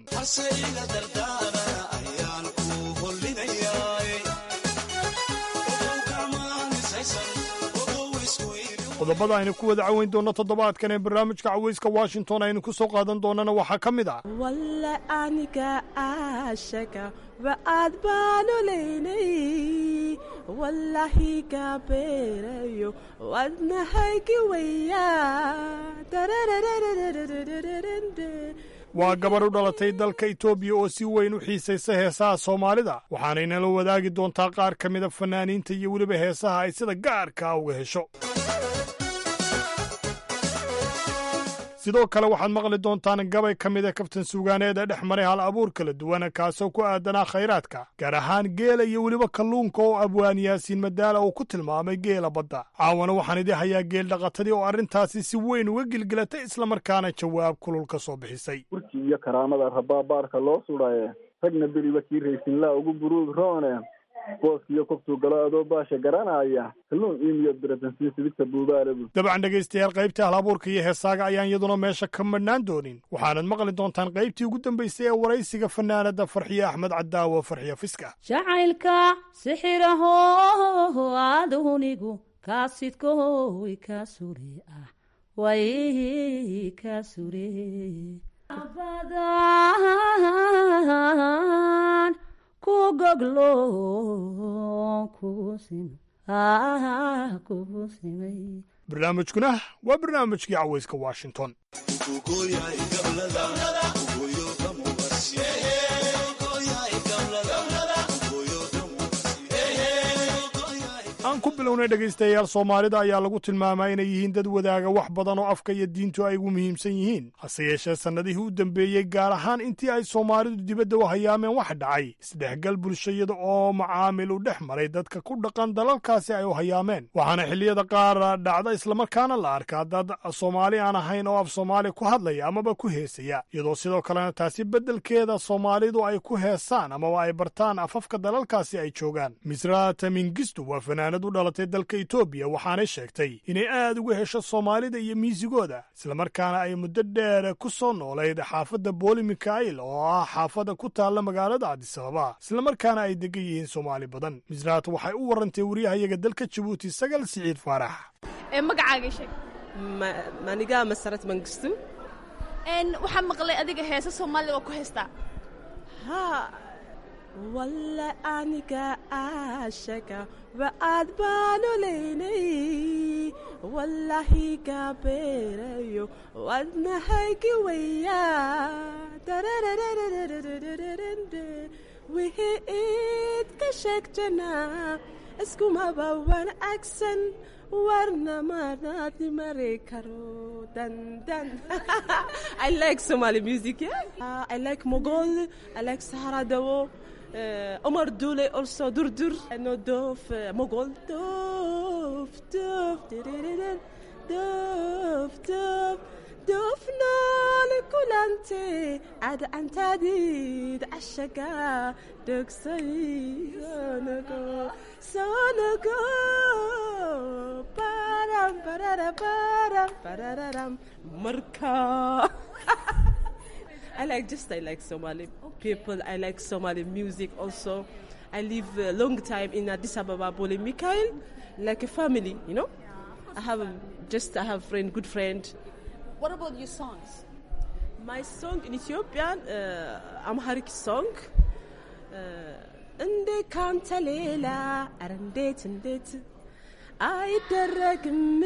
qodobada aynu ku wada cawayn doonno toddobaadkan ee barnaamijka cawayska washington aynu ku soo qaadan doonnana waxaa ka mid ah walla aniga aashaka ba'aad baanu leynay wallahi gabeerayo wadnahaygi weyaa waa gabadh u dhalatay dalka etoobiya oo si weyn u xiisaysa heesaha soomaalida waxaanaynala wadaagi doontaa qaar ka mida fanaaniinta iyo weliba heesaha ay sida gaarka uga hesho. sidoo kale waxaad maqli doontaan gabay ka mida kaftan suugaaneed ee dhex maray hal abuur kala duwan kaasoo ku aadanaa khayraadka gaar ahaan geela iyo weliba kalluunka oo abwaan yaasiin madaala uu ku tilmaamay geela badda. caawana waxaan idii hayaa geel dhaqatadii oo arrintaasi si weyn uga gilgilatay islamarkaana jawaab kulul ka soo bixisay. warkii iyo karaamada rabaabaarka loo sudhaye ragna beriba kii raysinlaa ugu buruug roone booskiyo kobtuu galo adoo baasha garanaya kalluun iimiyo biratansiin sidigta buubaalabu. dabcan dhegaystayaal qaybtii halabuurka iyo heesaaga ayaan iyaduna meesha ka madhnaan doonin waxaanad maqli doontaan qaybtii ugu dambaysay ee waraysiga fanaanada farxiye axmed cadaawo farxiye fiska. jacaylka sixiraho adunigu kaasidkoy ka sure ah way ka sure abadan barnaamijkuna waa barnaamijkii cawayska washington. aan ku bilownay dhegaystayaal soomaalida ayaa lagu tilmaamaa inay yihiin dad wadaaga wax badan oo afka iyo diintu ay ugu muhiimsan yihiin hase yeeshee sannadihii u dambeeyey gaar ahaan intii ay soomaalidu dibadda u hayaameen wax dhacay isdhexgal bulshayada oo macaamil u dhex maray dadka ku dhaqan dalalkaasi ay u hayaameen waxaana xilliyada qaar dhacda islamarkaana la arkaa dad soomaali aan ahayn oo af soomaali ku hadlaya amaba ku heesaya iyadoo sidoo kalena taasi beddelkeeda soomaalidu ay ku heesaan amaba ay bartaan afafka dalalkaasi ay joogaan. misrata mingistu waa fanaanad u dhalatay dalka etoobiya waxaanay sheegtay inay aad uga hesho soomaalida iyo miisigooda islamarkaana ay muddo dheer ku soo noolayd xaafadda booli mikhail oo ah xaafadda ku taalla magaalada cabdisababa islamarkaana ay degan yihiin soomaali badan. misraat waxay u warrantay wariyahayaga dalka jabuuti sagal siciid faarax. magacaaga sheeg. manigaa masarad mangistu. waxaan maqlay adiga heesa soomaalida waa ku heestaa. walla aniga aashaka ba'aad baanu leynay wallahi gabeerayo wadnahaygi weyaa wixii iid ka sheegtanaa iskumaba wanaagsan warna manaadi mari karo dandan. I like Somali music, yeah? I like Mogol, I like Sahara Dawo. Omar Dule also Durdur. I know Dof, Mogol. Dof, Dof, Dof, Dof, Dof نال كلانتي عاد أنتادي عشقا دكسي سونكو بارام بارام بارام بارام مركا. I like Somali people. I like Somali music also. I live a long time in Addis Ababa, Booli Mikhail, like a family, you know. I have friend, good friend. What about your songs? My song in Ethiopian, Amharic song. Inde kanta lela, arandet, አይደረግም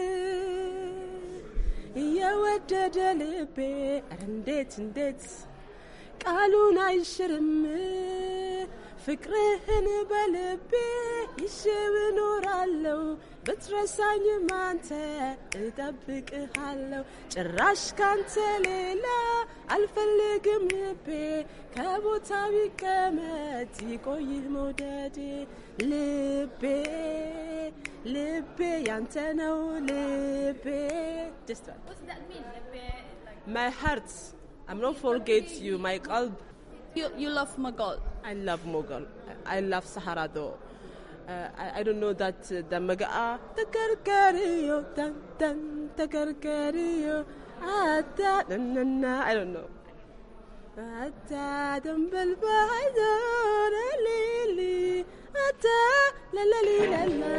የወደደ ልቤ እንዴት ቃሉን አይሽርም ፍቅርህን በልቤ ይዤው እኖራለሁ ብትረሳኝ ማንተ እጠብቅሃለሁ ጭራሽ ካንተ ሌላ አልፈልግም ልቤ ከቦታው ይቀመጥ ይቆይህ መውደዴ ልቤ ልቤ ያንተ ነው ልቤ Just one. What does that mean? My heart I'm not forget you my qalb You love Mughal. I love Mughal. I love Sahara though. I don't know that the Magaa takarkariyo tan tan takarkariyo ata na I don't know. Ata dambal bahador lili ata la la la la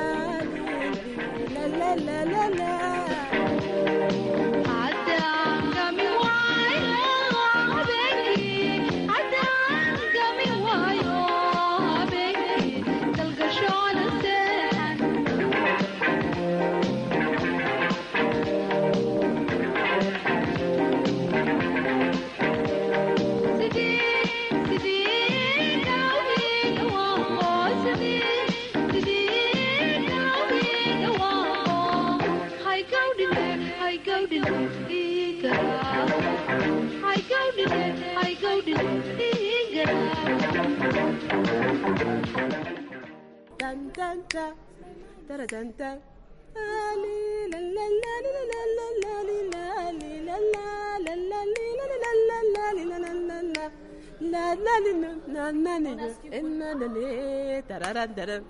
la la la la la ata kami dun dun dun dun dun dun la la la la la la la la la la la la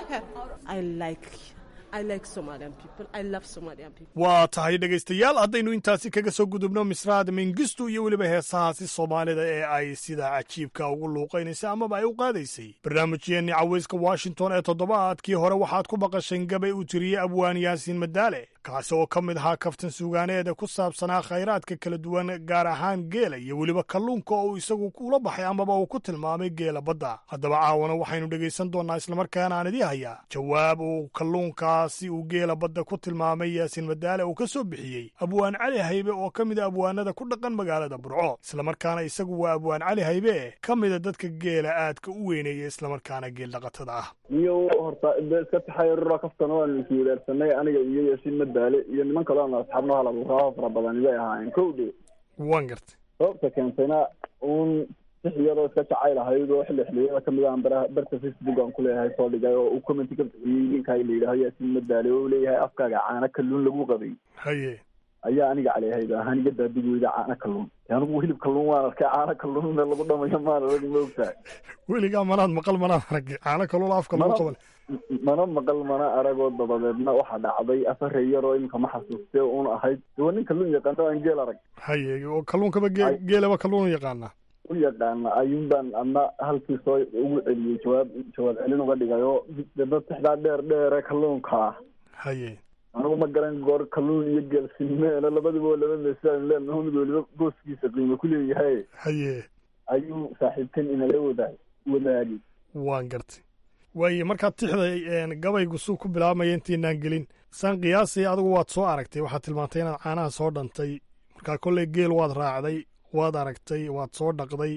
I like Somalian people. I love Somalian people. waa tahay dhegaystayaal haddaynu intaasi kaga soo gudubno misraad mengistu iyo weliba heesahaasi soomaalida ee ay sida cajiibka ugu luuqaynaysay amaba ay u qaadaysay barnaamijyeenni cawayska washington ee toddobaadkii hore waxaad ku maqasheen gabay uu tiriyey abwaan yaasiin madaale kaasi oo ka mid ahaa kaftan suugaaneeda ku saabsanaa khayraadka kala duwan gaar ahaan geela iyo weliba kalluunka oo uu isagu ula baxay amaba uu ku tilmaamay geela badda haddaba caawana waxaynu dhegaysan doonnaa islamarkaana aan idii hayaa jawaab uu kalluunkaasi uu geela badda ku tilmaamay yaasiin madaale uu ka soo bixiyey abwaan cali haybe oo ka mida abwaanada ku dhaqan magaalada burco islamarkaana isagu waa abwaan cali haybe ka mida dadka geela aadka u weyneeya islamarkaana geel dhaqatada ah iyo horta iska taxayurura kaftan oo aan isweydaarsanay aniga iyo yaasiin madaale iyo niman kale oo asxaabna hala buraaho fara badan bay ahaayeen kowdhe waan gartay sababta keentayna uun sixiyadoo iska jacayl ahayd oo xilliyada kamid aan barta Facebook aan ku leeyahay soo dhigay oo uu comment ka bixiyey ninka la yidhaahdo yaasiin madaale oo leeyahay afkaaga caana kalluun lagu qabay haye ayaa aniga caleehayda aniga daadigoyda caana kalluun anigu hilib kalluun waan arkay caana kalluun lagu dhamayo maana ma ogtahay weligaa manaad maqal manaa arag caana kalluun afka lagu qabay mana maqal mana aragoo dabadeedna waxaa dhacday afar yar oo imika ma xasuustay uun ahayd waa nin kalluun yaqaano aan geel arag haye oo kalluunkaba geelaba kalluun yaqaana u yaqaana ayuun baan adna halkii soo ugu celiyey jawaab celin uga dhigayo dad tixdaa dheere kalluunka haye anigu ma garan goor kalluun iyo geel sinmeena labadiba laba meesaan leenahay mid waliba booskiisa qiimo ku leeyahay haye ayuu saaxiibtan inala wadaagi waan gartay waaye markaad tixday gabaygu suu ku bilaabmaya intiinaan gelin saan qiyaasay adigu waad soo aragtay waxaad tilmaantay inaad caanaha soo dhantay markaa kolley geel waad raacday waad aragtay waad soo dhaqday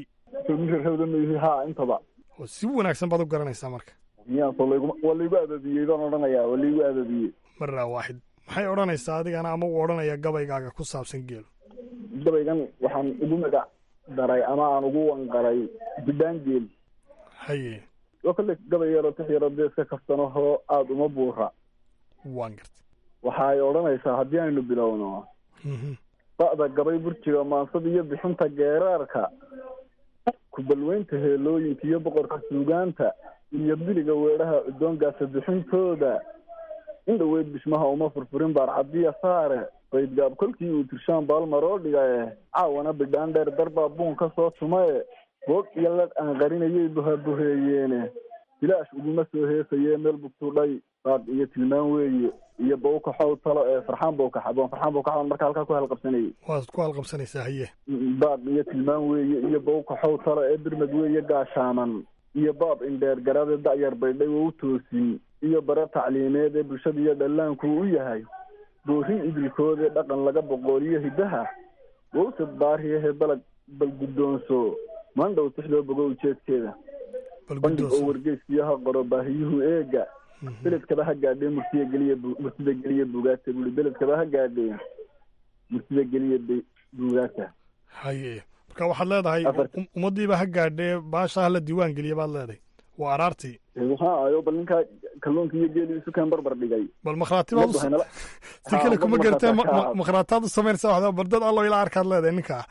ha intaba oo si wanaagsan baad u garanaysaa marka waa laygu adadiyey baan odhanayaa waa laygu adadiyey maraa waaxid maxay odhanaysaa adigana ama uu odhanaya gabaygaaga ku saabsan geelo gabaygan waxaan ugu magac daray ama aan ugu wanqaray bidhaan geel haye oo kale gabay yaro tix yaro dee iska kaftanahoo aada uma buura waan gartay waxaay odhanaysaa haddii aynu bilowno ba'da gabay burjiga maansada iyo bixinta geeraarka kubalweynta heelooyinka iyo boqorka suugaanta iyo biliga weedhaha cudoongaasa bixintooda in dhaweyd bishmaha uma furfurin baarcadiya saare baydgaab kolkii uu tirshaan baalmaroo dhigae caawana bidhaan dheer darbaa buun ka soo tumae boog iyo ladh aan qarinayay buhabuheeyeene bilaash uguma soo heesayee meel bugtudhay baaq iyo tilmaan weeye iyo bawkaxow talo ee farxaan bawkaxow marka halkaa ku halqabsanayay waad ku halqabsanaysaa haye baaq iyo tilmaan weeye iyo bawkaxow talo ee birmad weeye gaashaaman iyo baab indheer garade da'yar baydhay oo u toosin iyo bare tacliimeed ee bulshada iyo dhallaanku u yahay boorin idilkoodee dhaqan laga boqooliyo hiddaha wowsad baariyahe bal guddoonso mandhow tixdoo bogo ujeedkeeda bandhig oo wargeyskiyo ha qoro baahiyuhu eega beledkaba ha gaadhee murtida geliya buugaagta buli beledkaba ha gaadhee murtida geliya buugaagta. haye marka waxaad leedahay ummaddiiba ha gaadhee baasha hala diiwaan geliya baad leedahay waa araartii waxaa ayo bal ninkaa kalluunka iyo geeli isu keen barbar dhigay bal makhraatibaad si kale kuma gartee makhraataad u samaynaysa waxda bal dad allo ilaa arkaad leedahay ninkaa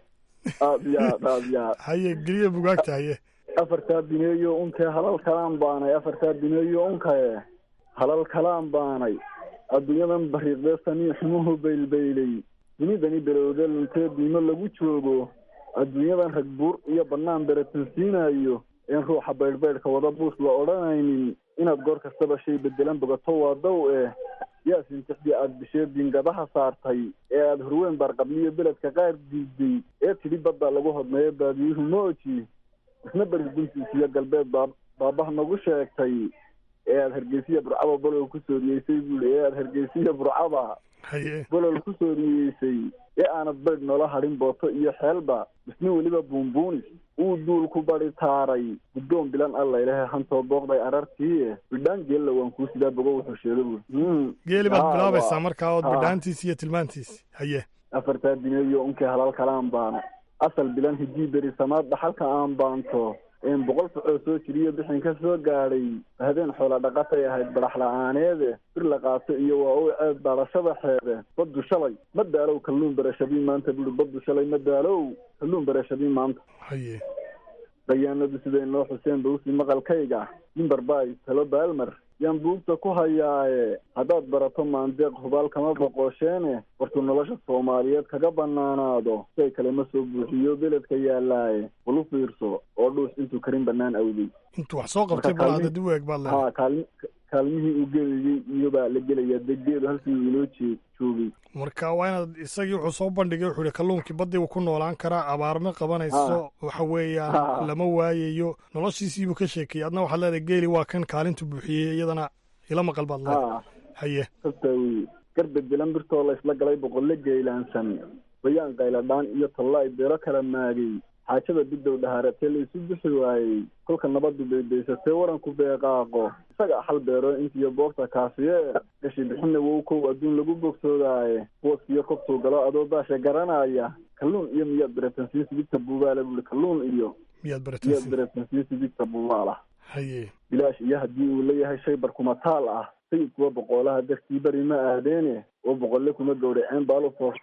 haye geliya bugaagta haye afartaa bineeyo unkee halal kalaan baanay afartaa bineeyo unkae halal kalaan baanay adduunyadan bariiqdee sanii xumuhu baylbaylay dunidani belowde luntee diimo lagu joogo adduunyadan rag buur iyo bannaan beratansiinayo in ruuxa baydhbaydhka wada buus la odhanaynin inaad goor kastaba shay bedelan bogato waa dow yaasintixdii aada bishee diingadaha saartay ee aada horweyn baarqabliyo beledka qaar diiday ee tidhi badda lagu hodmeeyo baadiyuhu mooji isna beri duntiisiyo galbeed baabaha nagu sheegtay ee aada hargeysiya burcaba bolol ku sooriyeysay buuli ee aada hargeysiya burcaba bolol ku sooriyeysay ee aanad baydh noola hadhin booto iyo xeelba isna weliba buunbuunis uu duul ku bari taaray guddoon bilan alla ilahe hantoo booqday arartii bidhaan geella waan kuu sidaa bogo wuxuu sheegay buuli geeli baad bilaabaysaa markaa ood bidhaantiisi iyo tilmaantiisi haye afartaa dineeyo unkii halal kalaan baana asal bilan hijii beri samaad dhaxalka aan baanto een boqol facoo soo jiriyo bixin ka soo gaadhay habeen xoola dhaqatay ahayd badax la-aaneede bir la qaato iyo waa u ceed baadhashada xeede baddu shalay ma daalow kalluun barashadii maanta buri baddu shalay ma daalow kalluun barashadii maanta haye bayaanadu siday noo xuseen bawsi maqalkayga mimbar baay talo baalmar yaan buugta ku hayaaye haddaad barato maandeeq hubaal kama boqosheene wartuu nolosha soomaaliyeed kaga banaanaado say kale ma soo buuxiyo beledka yaalaaye wal u fiirso oo dhuus intuu karin banaan awday intuu wax soo qabtay balaada dib u eeg baad leedahay kaalmihii uu gelayay iyobaa la gelaya deggeedu halkii uu inoo joogay marka waa inaad isagii wuxuu soo bandhigay wuxuu yihi kalluunkii baddii uu ku noolaan karaa abaarma qabanayso waxa weeyaan lama waayayo noloshiisiibuu ka sheekayay adna waxaad leedahay geeli waa kan kaalintu buuxiyey iyadana ila maqal baad leedahay haye sabta wey garbedelan birtoo la isla galay boqolle geelaansan bayaan qayladhaan iyo tallaay beero kala maagay xaajada bidow dhahaaratee la isu bixi waayey kolka nabaddu baydaysatee waranku beeqaaqo isaga xal beero intiyo boogta kaafiye gashi bixinna wow kow adduun lagu bogsoodaaye booskiyo kobtuu galo adoo baasha garanaya kalluun iyo miyaad beratansiin sidigta buubaala buuli kalluun iyo miyaad beratansiin sidigta buubaala haye bilaash iyo haddii uu leeyahay shay barkumataal ah sayidkuwa boqoolaha dartii beri ma aadeene oo boqolle kuma gowraceen baalu foos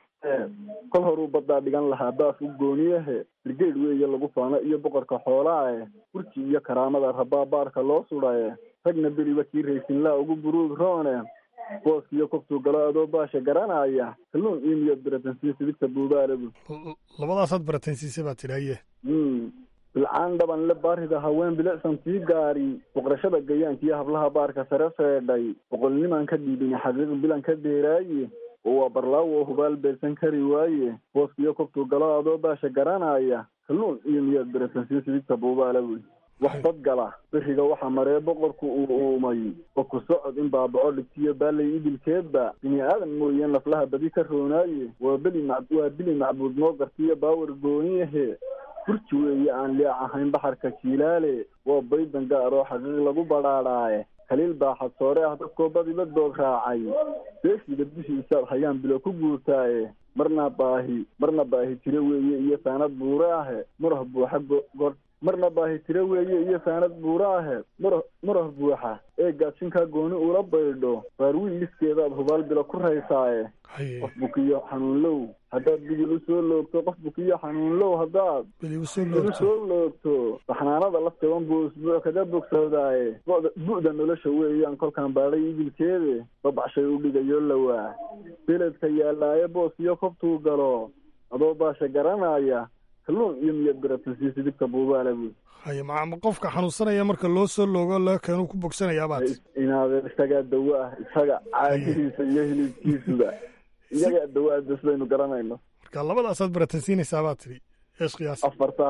kol horuu baddaa dhigan lahaa baaf u gooniyahe birgeyd weeye lagu faano iyo boqorka xoolaae burji iyo karaamada rabaa baarka loo sudhaye ragna beriba kii raysinlaa ugu buruud roone booskiyo kobtuu galo adoo baasha garanaya kalluun iyo miyaad beratansiin sidigta buubaalabu labadaasaad beratansiisay baa tidhi haye bilcaan dhaban le baarida haween bilicsan sii gaari boqorashada gayaanka iyo hablaha baarka sare feedhay boqolnimaan ka dhiibin xaqiiq bilan ka dheeraaye oo waa barlaawo oo hubaal beelsan kari waaye booskiyo kobtuu galo adoo baasha garanaya kalluun iyo miyaad beratansiin sidigta buubaala buy wax dad gala beriga waxaa maree boqorku uu uumay oo ku socod in baabaco dhigtiyo baalay idilkeedba bini aadan mooyeen laflaha badi ka roonaaye waa bili macbuud noo gartiyo baawar gooniyahe burji weeye aan leec ahayn baxarka jiilaale waa baydan gaar oo xaqiiq lagu badhaadhaaye khaliil baaxad soore ah dadkoo badiba doog raacay beeshiida dushiisaad hayaan bilo ku guurtaaye marna baahi tiro weeye iyo saanad buure ahe murah buuxa marna baahi tiro weeye iyo saanad buure ahe murah buuxa ee gaadsinkaa gooni ula baydho baarwiil liskeedaad hubaal bilo ku raysaaye qof bukiyo xanuunlow haddaad bigil usoo loogto qof bukiyo xanuunlow haddaad bigil usoo loogto baxnaanada laftaban buu isbuuc kaga bogsoodaaye bu'da nolosha weeyaan kolkaan baadhay idilkeede babacshay u dhigayo lawaa beledka yaalaaye booskiyo kobtuu galo adoo baasha garanaya kalluun iyo miyaad beratansiin sidigta buubaala buy haye ma qofka xanuunsanaya marka loo soo loogo loo keenu ku bogsanayaa baad inaadeen isagaa dawo ah isaga caadihiisa iyo hilibkiisuba iyagaa dawo ah bes baynu garanayno marka labadaasaad beratansiinaysaa baad tidhi eesh qiyaas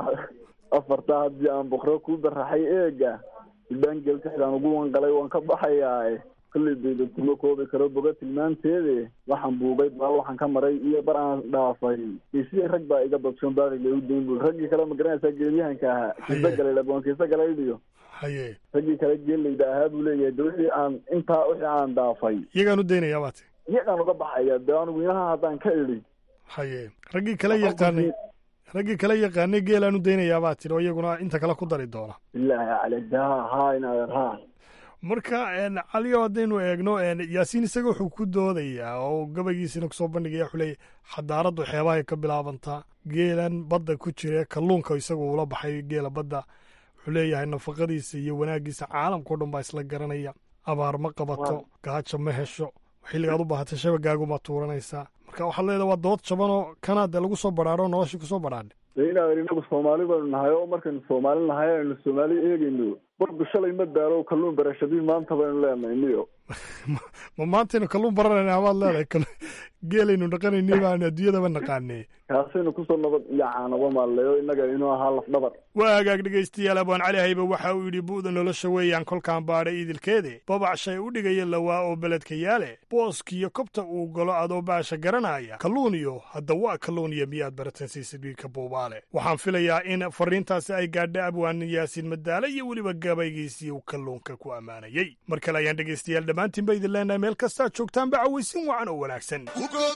afartaa haddii aan boqro kuu baraxay eega bidhaan geeltixdaan ugu wanqalay waan ka baxayaae kolleydayda kuma koobi karo boga tilmaanteede waxaan buugay baal waxaan ka maray iyo bar aan dhaafay isii rag baa iga badsoon baaqi lagu dayn bul raggii kale ma garanaysaa geelyahanka ahaa kiisa galay laboon kiisa galaydiyo haye raggii kale geelayda ahaa buu leeyahay de wixii aan dhaafay iyagaan u daynayaa baate iyagaan uga baxaya de anigu inaha haddaan ka idhi haye raggii kale yaqaanay geelaan u daynayaa baa tiri oo iyaguna inta kale ku dari doona bilaahi caleyk daa haa inaad haa marka caliyo haddaynu eegno yaasiin isaga wuxuu ku doodayaa oo gabaygiisina kusoo bandhigaya wuxuu leeyahy xadaaraddu xeebahay ka bilaabantaa geelan badda ku jira kalluunka isagu ula baxay geela badda wuxuu leeyahay nafaqadiisa iyo wanaaggiisa caalamkao dhan baa isla garanaya abaar ma qabato gaajo ma hesho xilligaad u baahatay shabagaaguma tuuranaysaa marka waxaad leedahay waa dood jabanoo kana dee lagu soo badhaadho noloshii kusoo badhaadhay inaad inagu soomaali baynu nahay oo markaynu soomaali nahay aynu soomaali eegayno bardu shalay ma daaro kalluun barashadii maanta baynu leenahay niyo ma maantaynu kalluun baranayna amaad leedahay geelaynu dhaqanaynay baanu adduunyadaba naqaanee kaasaynu kusoo nabad iyo caanaba maaleeyo innaga inuu ahaa lafdhabar waa hagaag dhegaystayaal abwaan cali haybe waxa uu yidhi bu'da nolosha weeyaan kolkaan baadhay idilkeede babac shay u dhigaya lawaa oo beledka yaale booskiiyo kobta uu galo adoo baasha garanaya kalluun iyo hadda waa kalluun iyo miyaad baratan siisidhiigka buubaale waxaan filayaa in fariintaasi ay gaadha abwaan yaasiin madaale iyo weliba gabaygiisii uu kalluunka ku ammaanayey mar kale ayaan dhegaystayaal dhammaantiin ba idin leenahay meel kastaa joogtaanba cawaysin wacan oo wanaagsan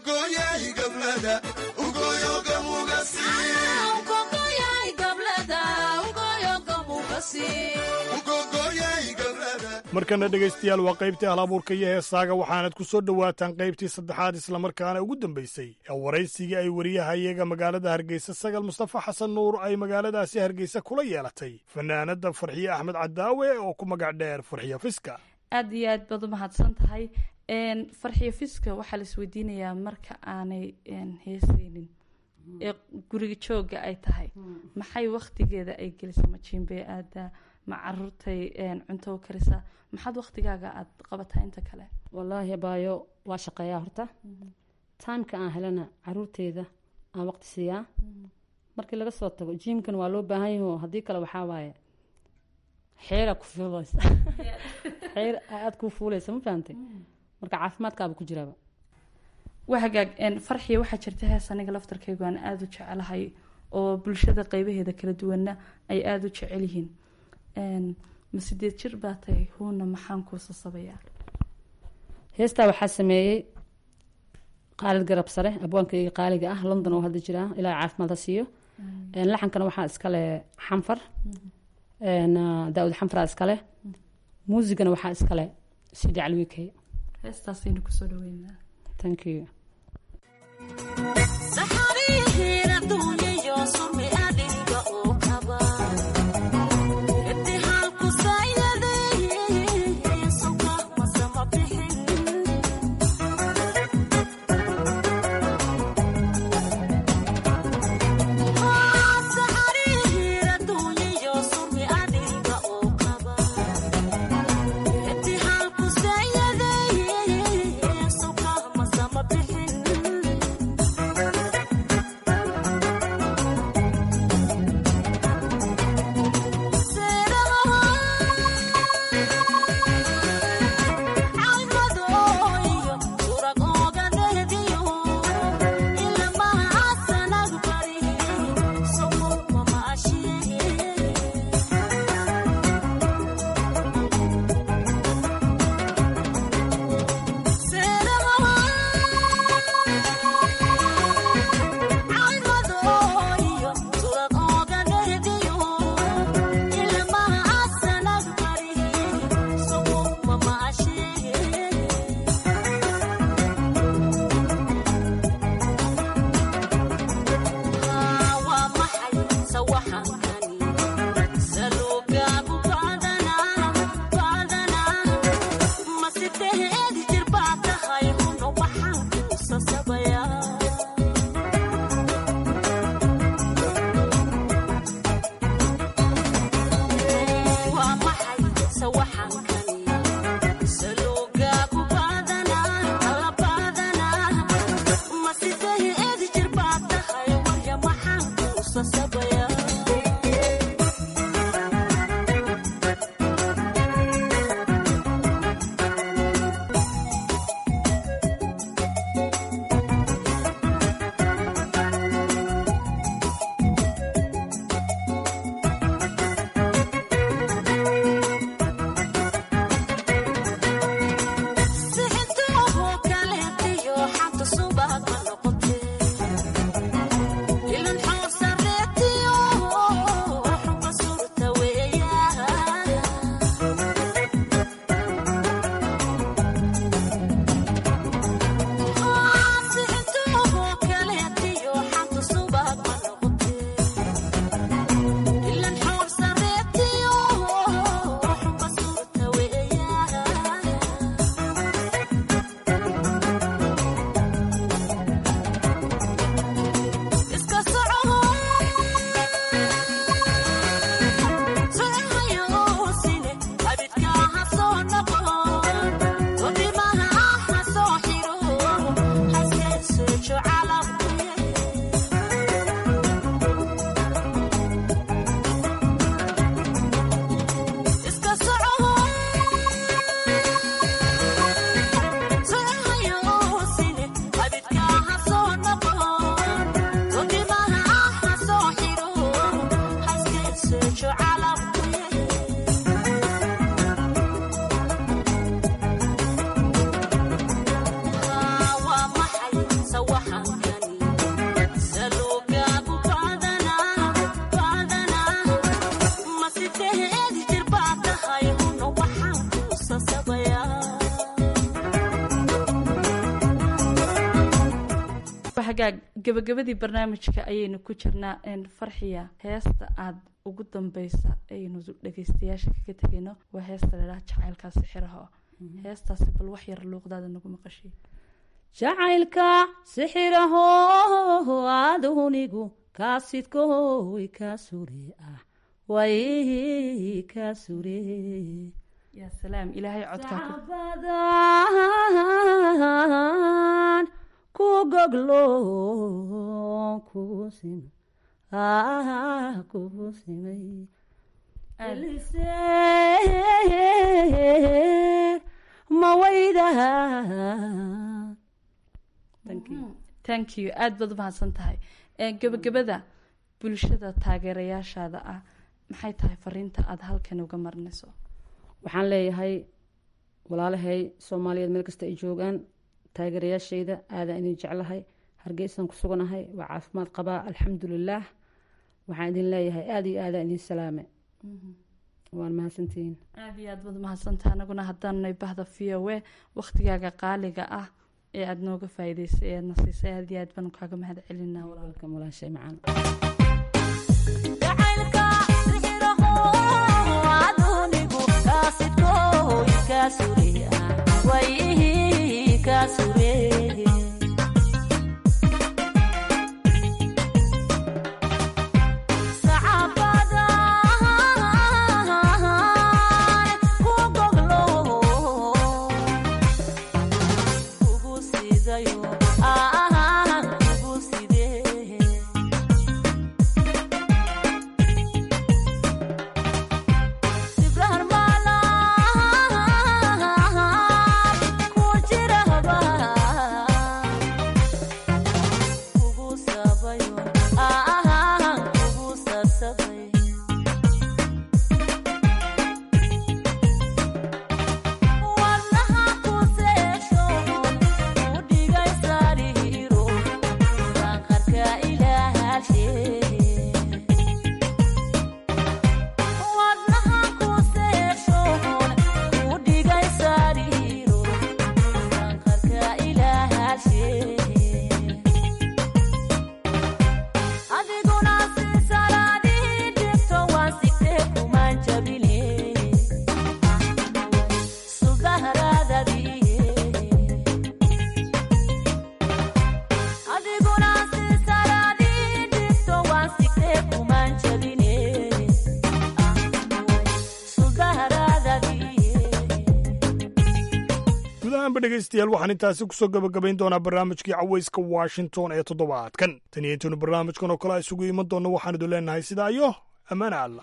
markana dhegaystayaal waa qaybtii halabuurka iyo heesaaga waxaanad ku soo dhowaataan qaybtii saddexaad islamarkaana ugu dambaysay ee waraysigii ay wariyahayaga magaalada hargeysa sagal mustafa xasan nuur ay magaaladaasi hargeysa kula yeelatay fanaanada farxiye axmed cadaawe oo ku magac dheer farxiye fiska aad iyo aad baad u mahadsan tahay farxiye fiska waxaa la isweydiinayaa marka aanay heesaynin ee guriga jooga ay tahay maxay waktigeeda ay gelisa ma jiinbay aadaa ma caruurtay cunto u karisa maxaad waktigaaga aad qabataa inta kale wallaahi abaayo waa shaqeeyaa horta timeka aan helana caruurteeda aan waqti siiyaa markii laga soo tago jiimkan waa loo baahan yaho haddii kale waxaa waaye xeera ku fuulaysa xeer aad ku fuulaysa ma fahantay marka caafimaadkaaba ku jiraaba waa hagaag farxiya waxaa jirta hees aniga laftarkaygu aan aada u jecelahay oo bulshada qaybaheeda kala duwanna ay aada u jecel yihiin ma 8 jir baa tahay huuna maxaan kuu sasabayaa heestaa waxaa sameeyey qaalid garab sare abwaankayga qaaliga ah london oo hadda jiraa ilaa caafimaad ha siiyo laxankana waxaa iskale xanfar daawud xanfaraa iskale muusigana waxaa iskale sidi calwiikay heestaasaynu kusoo dhaweynaa thank you hagaag gabagabadii barnaamijka ayaynu ku jirnaa. Farxiya, heesta aad ugu dambeysa ayaynu dhegeystayaasha kaga tegayno waa heesta ladhaha jacaylkaasi xiraho. heestaasi bal wax yar luuqdaada nagu maqashay. jacaylka sixiraho adunigu kaasidkoy ka sure ah way ka sure. yaa salaam, ilaahay codkaa ku goglo kugu simay mawaydaha. thank you, aad baad u mahadsan tahay. gabagabada bulshada taageerayaashaada ah maxay tahay fariinta aada halkan uga marinayso? waxaan leeyahay walaalahay soomaaliyeed meel kasta ay joogaan, taageerayaashayda aadaan idin jeclahay. hargeysaan ku suganahay, waa caafimaad qabaa alxamdulilaah. waxaan idin leeyahay aada iyo aadaan idin salaame. waan mahadsantihiin. aada iyo aad baad mahadsantaha. anaguna haddaanay bahda v o a waktigaaga qaaliga ah ee aada nooga faa'iidaysay ee aadna siisay aada iyo aad baanu kaaga mahad celinaa walaalka walaashay macaan. dhegeystayaal waxaan intaasi kusoo gabagabayn doonaa barnaamijkii cawayska washington ee toddobaadkan. tan iyo intaynu barnaamijkan oo kale a isugu iman doonno waxaan idin leenahay sidaa iyo ammaana alla.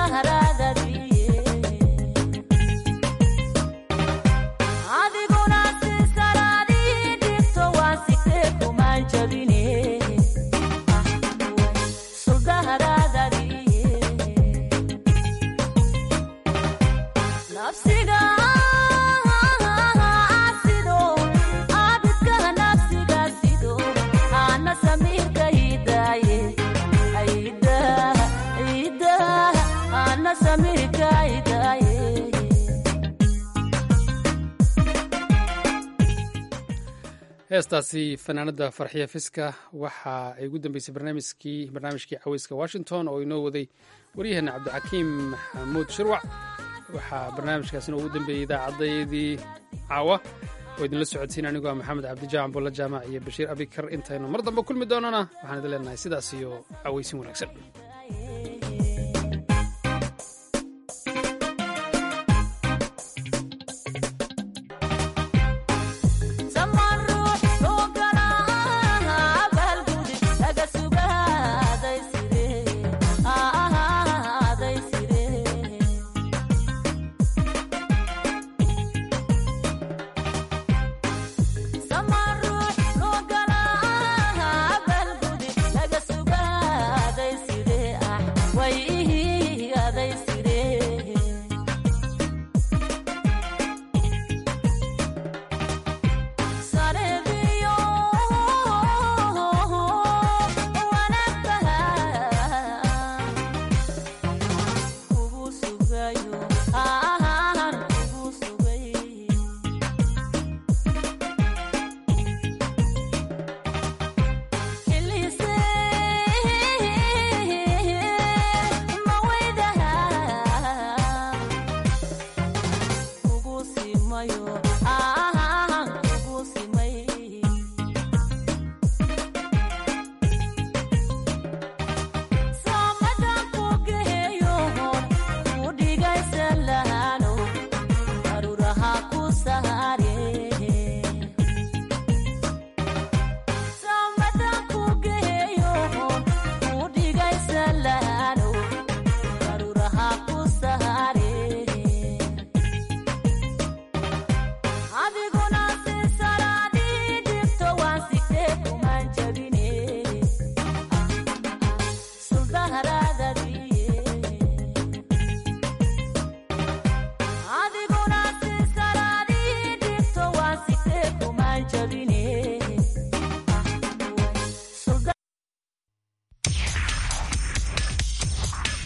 heestaasi fanaanada farxiya fiska waxa ay ugu dambeysay barnaamijkii caweyska washington oo inoo waday waryaheena cabdixakiim maxamuud shirwac waxaa barnaamijkaasina ugu dambeeyey idaacaddayadii caawa oo idinla socodsiin anigoo maxamed cabdijaamac bulla jaamac iyo bashiir abikar intaynu mar dambe kulmi doonana waxaan idin leenahay sidaas iyo caweysin wanaagsan way